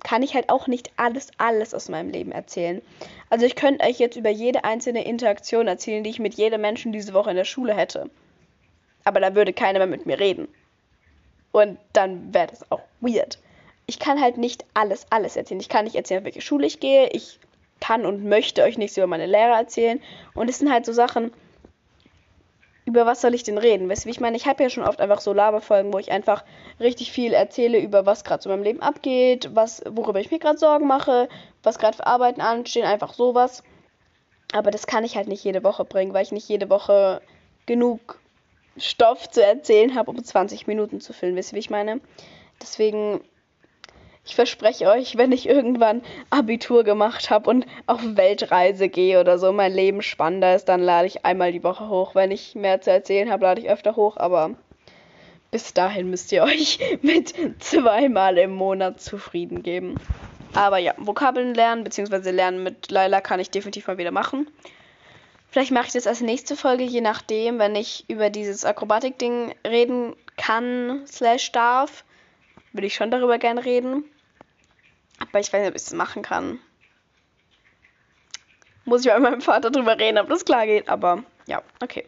kann ich halt auch nicht alles aus meinem Leben erzählen. Also ich könnte euch jetzt über jede einzelne Interaktion erzählen, die ich mit jedem Menschen diese Woche in der Schule hätte. Aber da würde keiner mehr mit mir reden. Und dann wäre das auch weird. Ich kann halt nicht alles erzählen. Ich kann nicht erzählen, auf welche Schule ich gehe. Ich kann und möchte euch nichts über meine Lehrer erzählen. Und es sind halt so Sachen, über was soll ich denn reden? Weißt du, wie ich meine? Ich habe ja schon oft einfach so Laberfolgen, wo ich einfach richtig viel erzähle über was gerade so in meinem Leben abgeht, worüber ich mir gerade Sorgen mache, was gerade für Arbeiten anstehen, einfach sowas. Aber das kann ich halt nicht jede Woche bringen, weil ich nicht jede Woche genug Stoff zu erzählen habe, um 20 Minuten zu füllen. Wisst ihr, wie ich meine? Deswegen, ich verspreche euch, wenn ich irgendwann Abitur gemacht habe und auf Weltreise gehe oder so, mein Leben spannender ist, dann lade ich einmal die Woche hoch. Wenn ich mehr zu erzählen habe, lade ich öfter hoch, aber bis dahin müsst ihr euch mit 2-mal im Monat zufrieden geben. Aber ja, Vokabeln lernen, beziehungsweise lernen mit Laila kann ich definitiv mal wieder machen. Vielleicht mache ich das als nächste Folge, je nachdem, wenn ich über dieses Akrobatik-Ding reden kann, /darf, würde ich schon darüber gern reden. Aber ich weiß nicht, ob ich es machen kann. Muss ich mal mit meinem Vater drüber reden, ob das klar geht. Aber ja, okay.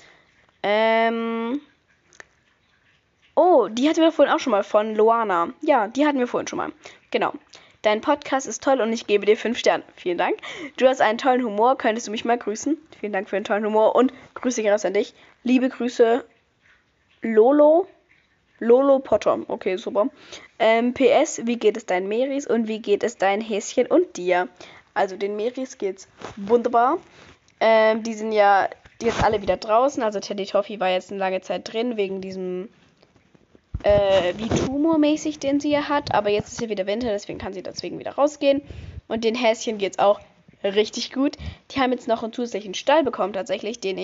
Oh, die hatten wir vorhin auch schon mal von Loana. Ja, die hatten wir vorhin schon mal. Genau. Dein Podcast ist toll und ich gebe dir 5 Sterne. Vielen Dank. Du hast einen tollen Humor. Könntest du mich mal grüßen? Vielen Dank für den tollen Humor und Grüße gehen raus an dich. Liebe Grüße, Lolo Potter. Okay, super. PS, wie geht es deinen Meris und wie geht es deinen Häschen und dir? Also den Meris geht's wunderbar. Die sind ja jetzt alle wieder draußen. Also Teddy Toffee war jetzt eine lange Zeit drin wegen diesem wie Tumor-mäßig, den sie ja hat. Aber jetzt ist ja wieder Winter, deswegen kann sie deswegen wieder rausgehen. Und den Häschen geht's auch richtig gut. Die haben jetzt noch einen zusätzlichen Stall bekommen, tatsächlich, den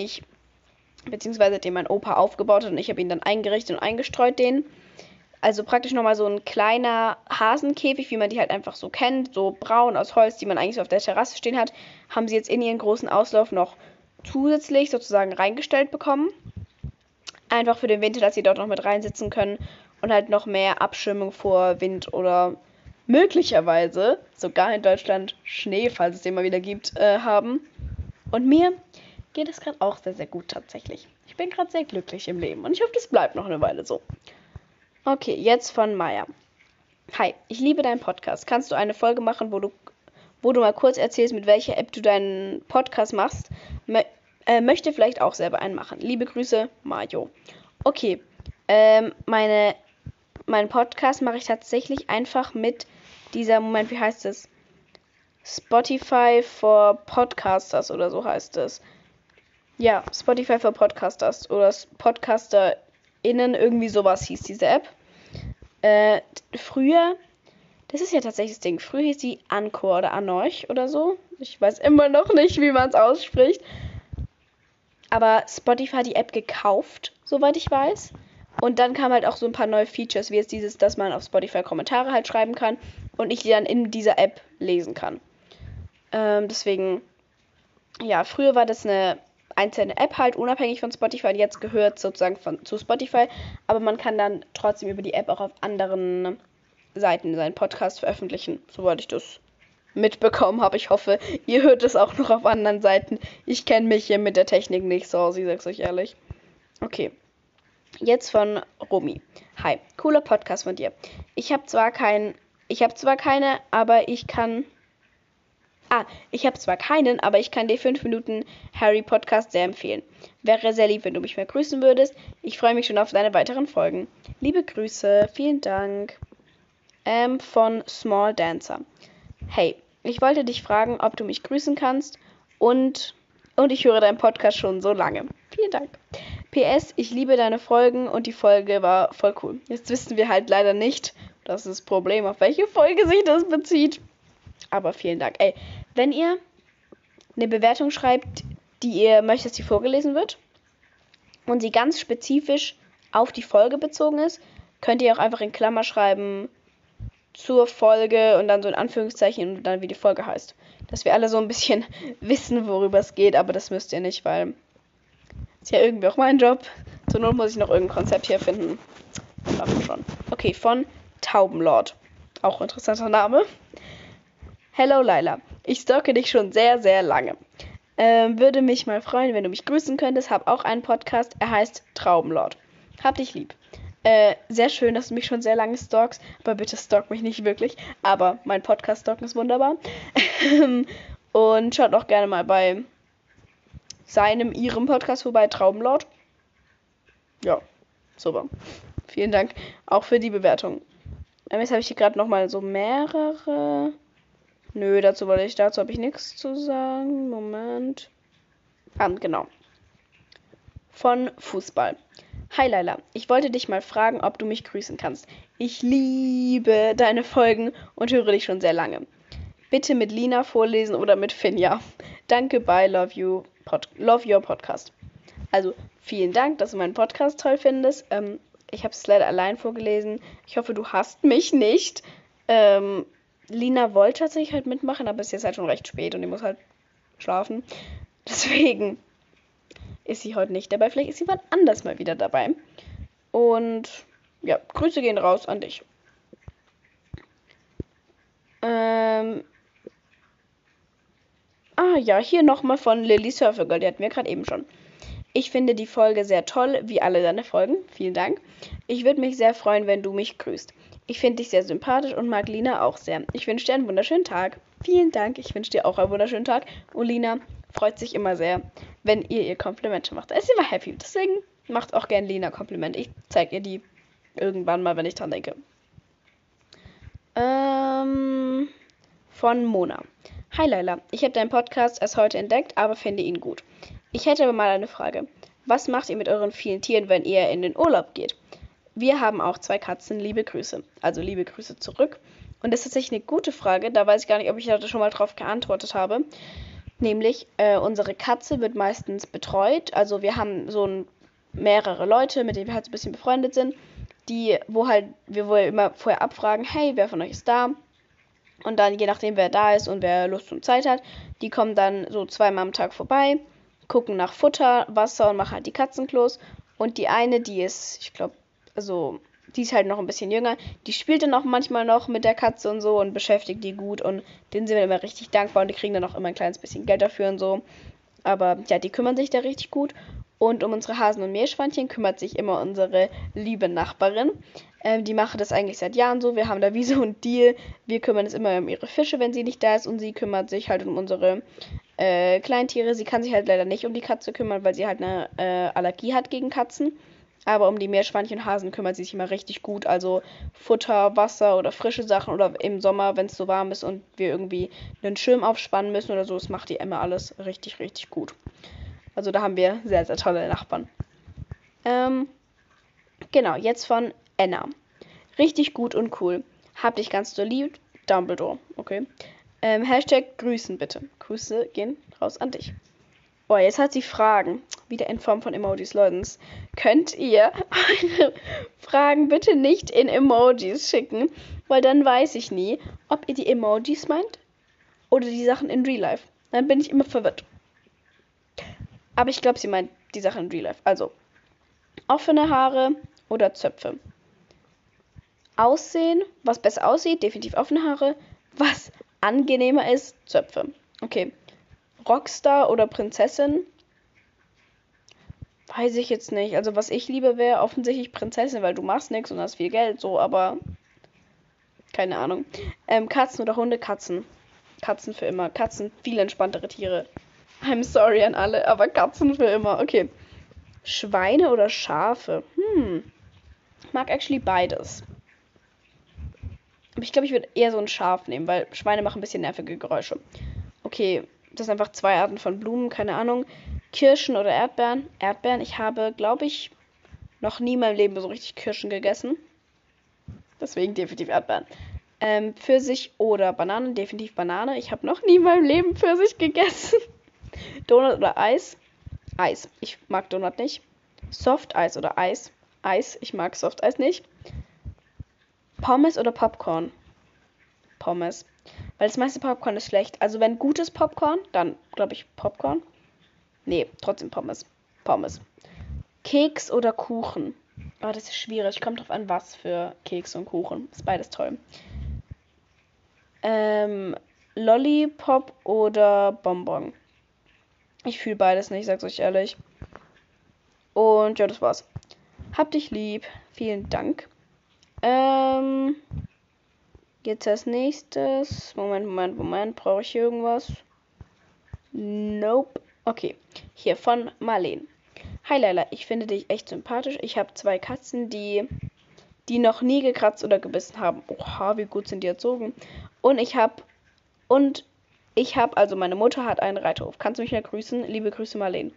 mein Opa aufgebaut hat. Und ich habe ihn dann eingerichtet und eingestreut, den. Also praktisch nochmal so ein kleiner Hasenkäfig, wie man die halt einfach so kennt. So braun aus Holz, die man eigentlich so auf der Terrasse stehen hat. Haben sie jetzt in ihren großen Auslauf noch zusätzlich sozusagen reingestellt bekommen. Einfach für den Winter, dass sie dort noch mit reinsitzen können und halt noch mehr Abschirmung vor Wind oder möglicherweise sogar in Deutschland Schnee, falls es den mal wieder gibt, haben. Und mir geht es gerade auch sehr, sehr gut tatsächlich. Ich bin gerade sehr glücklich im Leben und ich hoffe, das bleibt noch eine Weile so. Okay, jetzt von Maya. Hi, ich liebe deinen Podcast. Kannst du eine Folge machen, wo du mal kurz erzählst, mit welcher App du deinen Podcast machst? Möchte vielleicht auch selber einen machen. Liebe Grüße, Mario. Okay, meinen Podcast mache ich tatsächlich einfach mit dieser, Moment, wie heißt es? Spotify for Podcasters oder so heißt es. Ja, Spotify for Podcasters oder PodcasterInnen, irgendwie sowas hieß diese App. Früher, das ist ja tatsächlich das Ding, früher hieß die Anchor oder Anorch oder so. Ich weiß immer noch nicht, wie man es ausspricht. Aber Spotify hat die App gekauft, soweit ich weiß. Und dann kamen halt auch so ein paar neue Features, wie jetzt dieses, dass man auf Spotify Kommentare halt schreiben kann und ich die dann in dieser App lesen kann. Deswegen, ja, früher war das eine einzelne App halt, unabhängig von Spotify. Jetzt gehört sozusagen zu Spotify. Aber man kann dann trotzdem über die App auch auf anderen Seiten seinen Podcast veröffentlichen, soweit ich das mitbekommen habe. Ich hoffe, ihr hört es auch noch auf anderen Seiten. Ich kenne mich hier mit der Technik nicht so aus, ich sag's euch ehrlich. Okay. Jetzt von Romy. Hi, cooler Podcast von dir. Ich habe zwar keinen, aber ich kann dir 5 Minuten Harry Podcast sehr empfehlen. Wäre sehr lieb, wenn du mich mal grüßen würdest. Ich freue mich schon auf deine weiteren Folgen. Liebe Grüße, vielen Dank. Von Small Dancer. Hey, ich wollte dich fragen, ob du mich grüßen kannst und ich höre deinen Podcast schon so lange. Vielen Dank. PS, ich liebe deine Folgen und die Folge war voll cool. Jetzt wissen wir halt leider nicht, das ist das Problem, auf welche Folge sich das bezieht. Aber vielen Dank. Ey, wenn ihr eine Bewertung schreibt, die ihr möchtet, dass die vorgelesen wird und sie ganz spezifisch auf die Folge bezogen ist, könnt ihr auch einfach in Klammer schreiben zur Folge und dann so in Anführungszeichen und dann wie die Folge heißt. Dass wir alle so ein bisschen wissen, worüber es geht, aber das müsst ihr nicht, weil ist ja irgendwie auch mein Job. Zur Not muss ich noch irgendein Konzept hier finden. Klappt schon. Okay, von Taubenlord. Auch interessanter Name. Hello Laila, ich stalke dich schon sehr, sehr lange. Würde mich mal freuen, wenn du mich grüßen könntest. Hab auch einen Podcast, er heißt Traubenlord. Hab dich lieb. Sehr schön, dass du mich schon sehr lange stalkst, aber bitte stalk mich nicht wirklich. Aber mein Podcast-Stalken ist wunderbar. Und schaut auch gerne mal bei ihrem Podcast vorbei, Traubenlord. Ja, super. Vielen Dank auch für die Bewertung. Jetzt habe ich hier gerade nochmal so mehrere. Nö, dazu habe ich nichts zu sagen. Moment. Genau. Von Fußball. Hi Laila, ich wollte dich mal fragen, ob du mich grüßen kannst. Ich liebe deine Folgen und höre dich schon sehr lange. Bitte mit Lina vorlesen oder mit Finja. Danke, bye, love your podcast. Also, vielen Dank, dass du meinen Podcast toll findest. Ich habe es leider allein vorgelesen. Ich hoffe, du hasst mich nicht. Lina wollte tatsächlich halt mitmachen, aber es ist jetzt halt schon recht spät und die muss halt schlafen. Deswegen ist sie heute nicht dabei. Vielleicht ist sie wann anders mal wieder dabei. Und ja, Grüße gehen raus an dich. Ja, hier nochmal von Lily Surfergirl. Die hatten wir gerade eben schon. Ich finde die Folge sehr toll, wie alle deine Folgen. Vielen Dank. Ich würde mich sehr freuen, wenn du mich grüßt. Ich finde dich sehr sympathisch und mag Lina auch sehr. Ich wünsche dir einen wunderschönen Tag. Vielen Dank. Ich wünsche dir auch einen wunderschönen Tag. Und Lina freut sich immer sehr, wenn ihr Komplimente macht. Da ist sie immer happy. Deswegen macht auch gern Lina Komplimente. Ich zeige ihr die irgendwann mal, wenn ich dran denke. Von Mona. Hi Laila, ich habe deinen Podcast erst heute entdeckt, aber finde ihn gut. Ich hätte aber mal eine Frage. Was macht ihr mit euren vielen Tieren, wenn ihr in den Urlaub geht? Wir haben auch 2 Katzen, liebe Grüße. Also liebe Grüße zurück. Und das ist tatsächlich eine gute Frage, da weiß ich gar nicht, ob ich da schon mal drauf geantwortet habe. Nämlich, unsere Katze wird meistens betreut. Also wir haben mehrere Leute, mit denen wir halt so ein bisschen befreundet sind, wo wir immer vorher abfragen, hey, wer von euch ist da? Und dann, je nachdem, wer da ist und wer Lust und Zeit hat, die kommen dann so 2-mal am Tag vorbei, gucken nach Futter, Wasser und machen halt die Katzenklos. Und die eine, die ist, ich glaube, die ist halt noch ein bisschen jünger, die spielt dann auch manchmal noch mit der Katze und so und beschäftigt die gut und denen sind wir immer richtig dankbar und die kriegen dann auch immer ein kleines bisschen Geld dafür und so. Aber ja, die kümmern sich da richtig gut. Und um unsere Hasen- und Meerschweinchen kümmert sich immer unsere liebe Nachbarin. Die macht das eigentlich seit Jahren so. Wir haben da wie so ein Deal. Wir kümmern uns immer um ihre Fische, wenn sie nicht da ist. Und sie kümmert sich halt um unsere Kleintiere. Sie kann sich halt leider nicht um die Katze kümmern, weil sie halt eine Allergie hat gegen Katzen. Aber um die Meerschweinchen und Hasen kümmert sie sich immer richtig gut. Also Futter, Wasser oder frische Sachen. Oder im Sommer, wenn es so warm ist und wir irgendwie einen Schirm aufspannen müssen oder so. Das macht die immer alles richtig, richtig gut. Also da haben wir sehr, sehr tolle Nachbarn. Genau, jetzt von Anna. Richtig gut und cool. Hab dich ganz so lieb. Dumbledore. Okay. Hashtag grüßen bitte. Grüße gehen raus an dich. Oh, jetzt hat sie Fragen. Wieder in Form von Emojis, Leute. Könnt ihr eure Fragen bitte nicht in Emojis schicken? Weil dann weiß ich nie, ob ihr die Emojis meint oder die Sachen in Real Life. Dann bin ich immer verwirrt. Aber ich glaube, sie meint die Sachen in Real Life. Also, offene Haare oder Zöpfe. Aussehen, was besser aussieht, definitiv offene Haare. Was angenehmer ist, Zöpfe. Okay. Rockstar oder Prinzessin? Weiß ich jetzt nicht. Also, was ich liebe, wäre offensichtlich Prinzessin, weil du machst nichts und hast viel Geld, so, aber keine Ahnung. Katzen oder Hunde? Katzen. Katzen für immer. Katzen, viel entspanntere Tiere. I'm sorry an alle, aber Katzen für immer. Okay. Schweine oder Schafe? Ich mag actually beides. Aber ich glaube, ich würde eher so ein Schaf nehmen, weil Schweine machen ein bisschen nervige Geräusche. Okay, das sind einfach 2 Arten von Blumen, keine Ahnung. Kirschen oder Erdbeeren? Erdbeeren. Ich habe, glaube ich, noch nie in meinem Leben so richtig Kirschen gegessen. Deswegen definitiv Erdbeeren. Pfirsich oder Banane? Definitiv Banane. Ich habe noch nie in meinem Leben Pfirsich gegessen. Donut oder Eis? Eis. Ich mag Donut nicht. Softeis oder Eis? Eis. Ich mag Softeis nicht. Pommes oder Popcorn? Pommes. Weil das meiste Popcorn ist schlecht. Also wenn gutes Popcorn, dann glaube ich Popcorn. Nee, trotzdem Pommes. Pommes. Keks oder Kuchen? Oh, das ist schwierig. Kommt drauf an, was für Keks und Kuchen. Ist beides toll. Lollipop oder Bonbon. Ich fühle beides nicht, sag's euch ehrlich. Und ja, das war's. Hab dich lieb. Vielen Dank. Jetzt als nächstes. Moment. Brauche ich hier irgendwas? Nope. Okay. Hier von Marleen. Hi Leila, ich finde dich echt sympathisch. Ich habe 2 Katzen, die noch nie gekratzt oder gebissen haben. Oha, wie gut sind die erzogen. Und ich habe, also meine Mutter hat einen Reiterhof. Kannst du mich ja grüßen? Liebe Grüße, Marleen.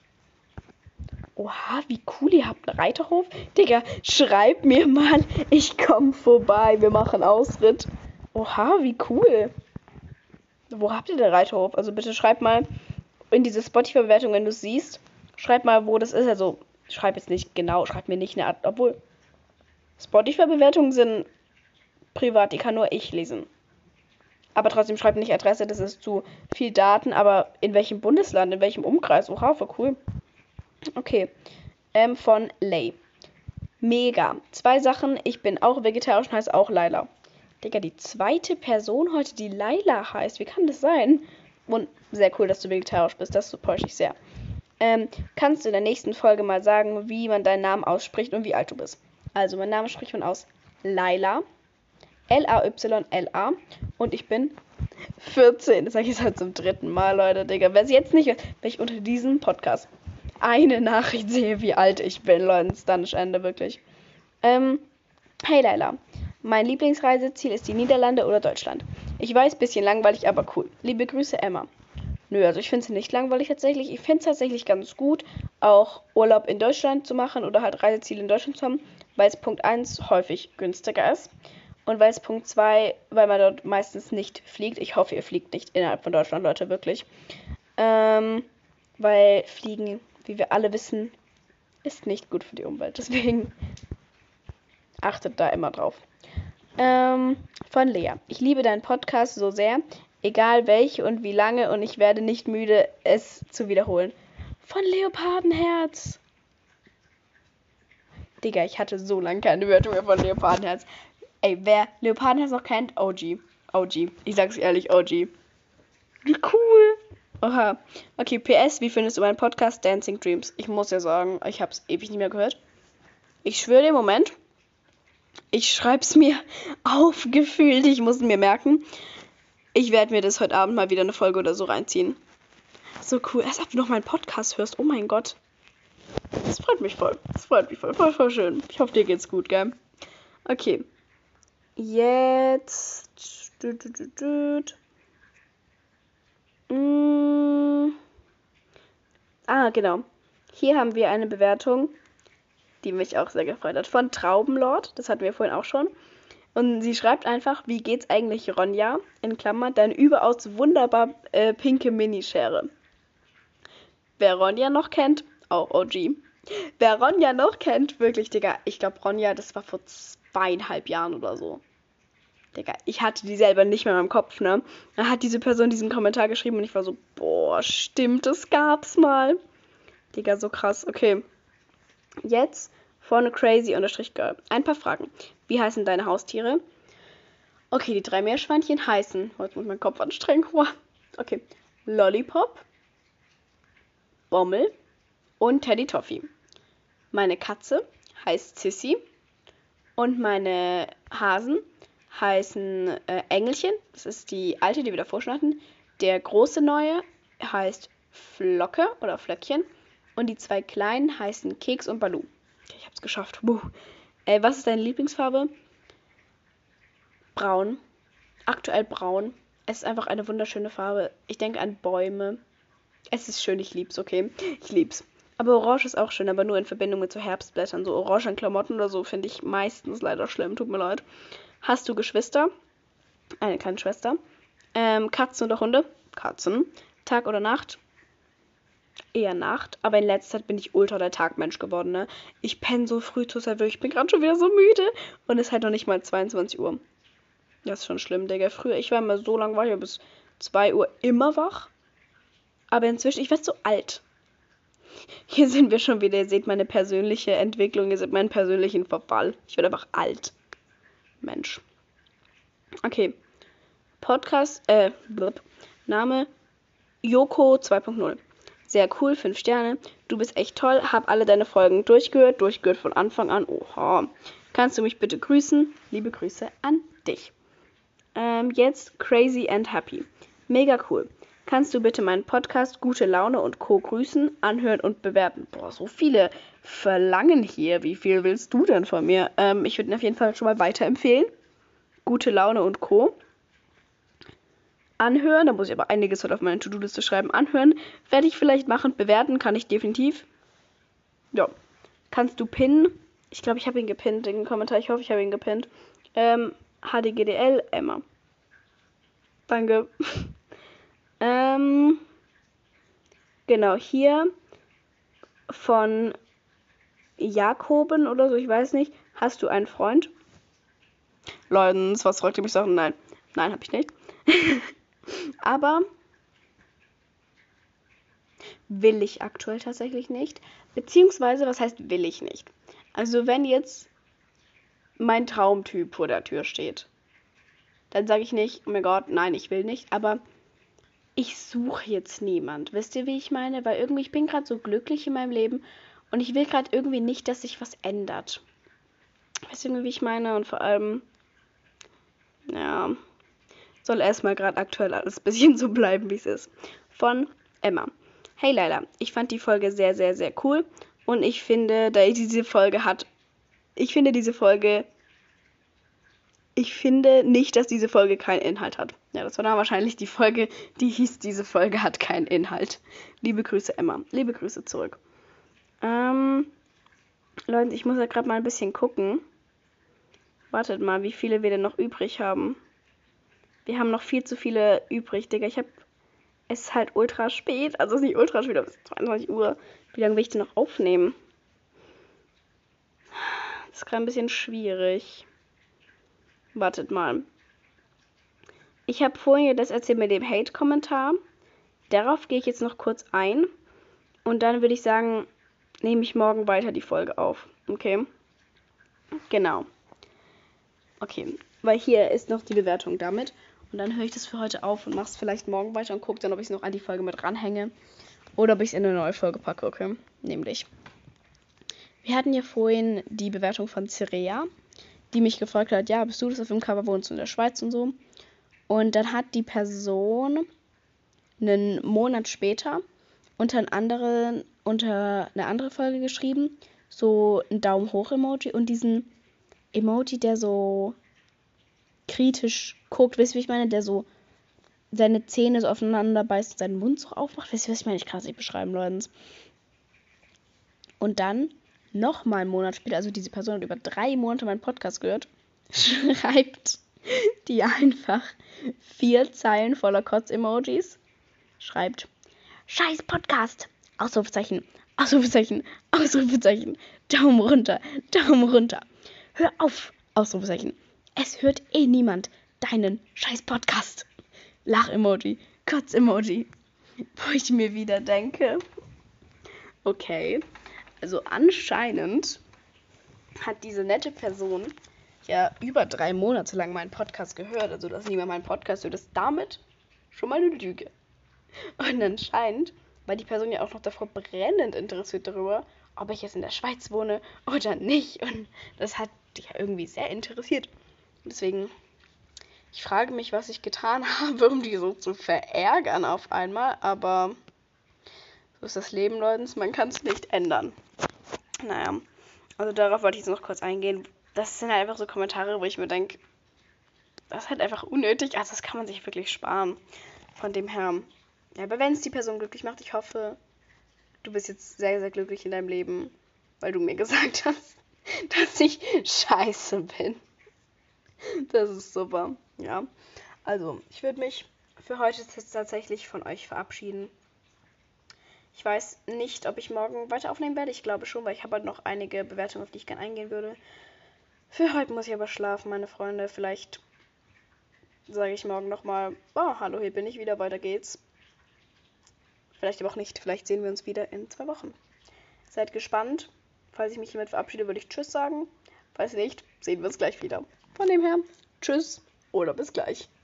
Oha, wie cool, ihr habt einen Reiterhof. Digga, schreib mir mal, ich komme vorbei, wir machen Ausritt. Oha, wie cool. Wo habt ihr den Reiterhof? Also bitte schreib mal in diese Spotify-Bewertung, wenn du es siehst. Schreib mal, wo das ist. Also schreib jetzt nicht genau, schreib mir nicht eine Art, obwohl Spotify-Bewertungen sind privat, die kann nur ich lesen. Aber trotzdem schreibt nicht Adresse, das ist zu viel Daten, aber in welchem Bundesland, in welchem Umkreis? Oha, voll cool. Okay, von Lay. Mega. 2 Sachen, ich bin auch vegetarisch und heiße auch Laila. Digga, die zweite Person heute, die Laila heißt. Wie kann das sein? Und sehr cool, dass du vegetarisch bist, das supporte ich sehr. Kannst du in der nächsten Folge mal sagen, wie man deinen Namen ausspricht und wie alt du bist? Also, mein Name spricht man aus Laila. Layla. Und ich bin 14. Das sage ich jetzt halt zum 3. Mal, Leute, Digga. Wer es jetzt nicht, wenn ich unter diesem Podcast eine Nachricht sehe, wie alt ich bin, Leute, dann ist Ende, wirklich. Hey Laila, mein Lieblingsreiseziel ist die Niederlande oder Deutschland. Ich weiß, bisschen langweilig, aber cool. Liebe Grüße, Emma. Nö, also ich finde es nicht langweilig tatsächlich. Ich finde es tatsächlich ganz gut, auch Urlaub in Deutschland zu machen oder halt Reiseziele in Deutschland zu haben, weil es Punkt 1 häufig günstiger ist. Und weil es Punkt 2, weil man dort meistens nicht fliegt. Ich hoffe, ihr fliegt nicht innerhalb von Deutschland, Leute, wirklich. Weil Fliegen, wie wir alle wissen, ist nicht gut für die Umwelt. Deswegen achtet da immer drauf. Von Lea. Ich liebe deinen Podcast so sehr, egal welche und wie lange, und ich werde nicht müde, es zu wiederholen. Von Leopardenherz. Digga, ich hatte so lange keine Bewertung mehr von Leopardenherz. Ey, wer Leopardenherz noch kennt, OG. Ich sag's ehrlich, OG. Wie cool. Oha. Okay, PS, wie findest du meinen Podcast Dancing Dreams? Ich muss ja sagen, ich hab's ewig nicht mehr gehört. Ich schwöre dir, Moment. Ich schreib's mir aufgefühlt. Ich muss mir merken. Ich werde mir das heute Abend mal wieder eine Folge oder so reinziehen. So cool. Als ob du noch meinen Podcast hörst. Oh mein Gott. Das freut mich voll. Voll schön. Ich hoffe, dir geht's gut, gell? Okay. Jetzt. Genau. Hier haben wir eine Bewertung, die mich auch sehr gefreut hat, von Traubenlord. Das hatten wir vorhin auch schon. Und sie schreibt einfach, wie geht's eigentlich, Ronja? In Klammern, deine überaus wunderbar pinke Minischere. Wer Ronja noch kennt, auch OG. Wer Ronja noch kennt, wirklich, Digga, ich glaube, Ronja, das war vor 2,5 Jahren oder so. Digga, ich hatte die selber nicht mehr in meinem Kopf, ne? Da hat diese Person diesen Kommentar geschrieben und ich war so, boah, stimmt, das gab's mal. Digga, so krass. Okay. Jetzt von crazy_girl. Ein paar Fragen. Wie heißen deine Haustiere? Okay, die 3 Meerschweinchen heißen, jetzt muss mein Kopf anstrengen. Okay. Lollipop, Bommel und Teddy Toffee. Meine Katze heißt Sissy und meine Hasen heißen Engelchen. Das ist die alte, die wir davor schon hatten. Der große neue heißt Flocke oder Flöckchen. Und die 2 kleinen heißen Keks und Balu. Ich hab's geschafft. Was ist deine Lieblingsfarbe? Braun. Aktuell braun. Es ist einfach eine wunderschöne Farbe. Ich denke an Bäume. Es ist schön, ich lieb's, okay? Ich lieb's. Aber Orange ist auch schön, aber nur in Verbindung mit so Herbstblättern. So Orange an Klamotten oder so finde ich meistens leider schlimm. Tut mir leid. Hast du Geschwister? Eine kleine Schwester. Katzen oder Hunde? Katzen. Tag oder Nacht? Eher Nacht, aber in letzter Zeit bin ich ultra der Tagmensch geworden, ne? Ich penne so früh total wirklich. Ich bin gerade schon wieder so müde und es ist halt noch nicht mal 22 Uhr. Das ist schon schlimm, Digga. Früher, ich war immer so lange wach, ich war bis 2 Uhr immer wach. Aber inzwischen, ich werde so alt. Hier sind wir schon wieder, ihr seht meine persönliche Entwicklung, ihr seht meinen persönlichen Verfall. Ich werde einfach alt. Mensch. Okay. Podcast, Name Joko 2.0. Sehr cool, 5 Sterne. Du bist echt toll, hab alle deine Folgen durchgehört von Anfang an. Oha. Kannst du mich bitte grüßen? Liebe Grüße an dich. Jetzt Crazy and Happy. Mega cool. Kannst du bitte meinen Podcast Gute Laune und Co. grüßen, anhören und bewerten? Boah, so viele Verlangen hier. Wie viel willst du denn von mir? Ich würde ihn auf jeden Fall schon mal weiterempfehlen. Gute Laune und Co. Anhören, da muss ich aber einiges heute auf meine To-Do-Liste schreiben. Anhören werde ich vielleicht machen. Bewerten kann ich definitiv. Ja. Kannst du pinnen? Ich glaube, ich habe ihn gepinnt, den Kommentar. Ich hoffe, ich habe ihn gepinnt. HDGDL, Emma. Danke. Genau, hier von Jakoben oder so, ich weiß nicht. Hast du einen Freund? Leutens, was wollt ihr mich sagen? Nein. Nein, habe ich nicht. Aber will ich aktuell tatsächlich nicht. Beziehungsweise, was heißt will ich nicht? Also wenn jetzt mein Traumtyp vor der Tür steht, dann sage ich nicht, oh mein Gott, nein, ich will nicht. Aber ich suche jetzt niemand. Wisst ihr, wie ich meine? Weil irgendwie, ich bin gerade so glücklich in meinem Leben und ich will gerade irgendwie nicht, dass sich was ändert. Wisst ihr, wie ich meine? Und vor allem, ja, soll erstmal gerade aktuell alles ein bisschen so bleiben, wie es ist. Von Emma. Hey Laila, ich fand die Folge sehr, sehr, sehr cool. Und ich finde, ich finde nicht, dass diese Folge keinen Inhalt hat. Ja, das war dann wahrscheinlich die Folge, die hieß, diese Folge hat keinen Inhalt. Liebe Grüße, Emma. Liebe Grüße zurück. Leute, ich muss ja gerade mal ein bisschen gucken. Wartet mal, wie viele wir denn noch übrig haben. Wir haben noch viel zu viele übrig, Digga. Es ist halt ultra spät. Also es ist nicht ultra spät, aber es ist 22 Uhr. Wie lange will ich denn noch aufnehmen? Das ist gerade ein bisschen schwierig. Wartet mal. Ich habe vorhin das erzählt mit dem Hate-Kommentar. Darauf gehe ich jetzt noch kurz ein. Und dann würde ich sagen, nehme ich morgen weiter die Folge auf. Okay? Genau. Okay, weil hier ist noch die Bewertung damit. Und dann höre ich das für heute auf und mache es vielleicht morgen weiter und gucke dann, ob ich es noch an die Folge mit ranhänge. Oder ob ich es in eine neue Folge packe, okay? Nämlich. Wir hatten ja vorhin die Bewertung von Cirea, die mich gefragt hat, ja, bist du das auf dem Cover, wohnst du in der Schweiz und so. Und dann hat die Person einen Monat später unter eine andere Folge geschrieben, so ein Daumen hoch Emoji und diesen Emoji, der so kritisch guckt, wisst ihr, wie ich meine, der so seine Zähne so aufeinander beißt und seinen Mund so aufmacht. Wisst ihr, was ich meine? Ich kann es nicht beschreiben, Leute. Und dann nochmal einen Monat später, also diese Person hat über 3 Monate meinen Podcast gehört, schreibt die einfach 4 Zeilen voller Kotz-Emojis. Schreibt, scheiß Podcast, Ausrufezeichen, Ausrufezeichen, Ausrufezeichen, Daumen runter, hör auf, Ausrufezeichen, es hört eh niemand deinen scheiß Podcast. Lach-Emoji, Kotz-Emoji, wo ich mir wieder denke, okay, also anscheinend hat diese nette Person ja über 3 Monate lang meinen Podcast gehört, also dass niemand meinen Podcast hört, ist damit schon mal eine Lüge. Und anscheinend war die Person ja auch noch davor brennend interessiert darüber, ob ich jetzt in der Schweiz wohne oder nicht. Und das hat die ja irgendwie sehr interessiert. Deswegen, ich frage mich, was ich getan habe, um die so zu verärgern auf einmal. Aber so ist das Leben, Leute. Man kann es nicht ändern. Naja, also darauf wollte ich jetzt noch kurz eingehen. Das sind halt einfach so Kommentare, wo ich mir denke, das ist halt einfach unnötig. Also das kann man sich wirklich sparen. Von dem her. Ja, aber wenn es die Person glücklich macht, ich hoffe, du bist jetzt sehr, sehr glücklich in deinem Leben, weil du mir gesagt hast, dass ich scheiße bin. Das ist super, ja. Also, ich würde mich für heute jetzt tatsächlich von euch verabschieden. Ich weiß nicht, ob ich morgen weiter aufnehmen werde. Ich glaube schon, weil ich habe halt noch einige Bewertungen, auf die ich gerne eingehen würde. Für heute muss ich aber schlafen, meine Freunde. Vielleicht sage ich morgen nochmal, oh, hallo, hier bin ich wieder, weiter geht's. Vielleicht aber auch nicht. Vielleicht sehen wir uns wieder in 2 Wochen. Seid gespannt. Falls ich mich hiermit verabschiede, würde ich Tschüss sagen. Falls nicht, sehen wir uns gleich wieder. Von dem her, Tschüss oder bis gleich.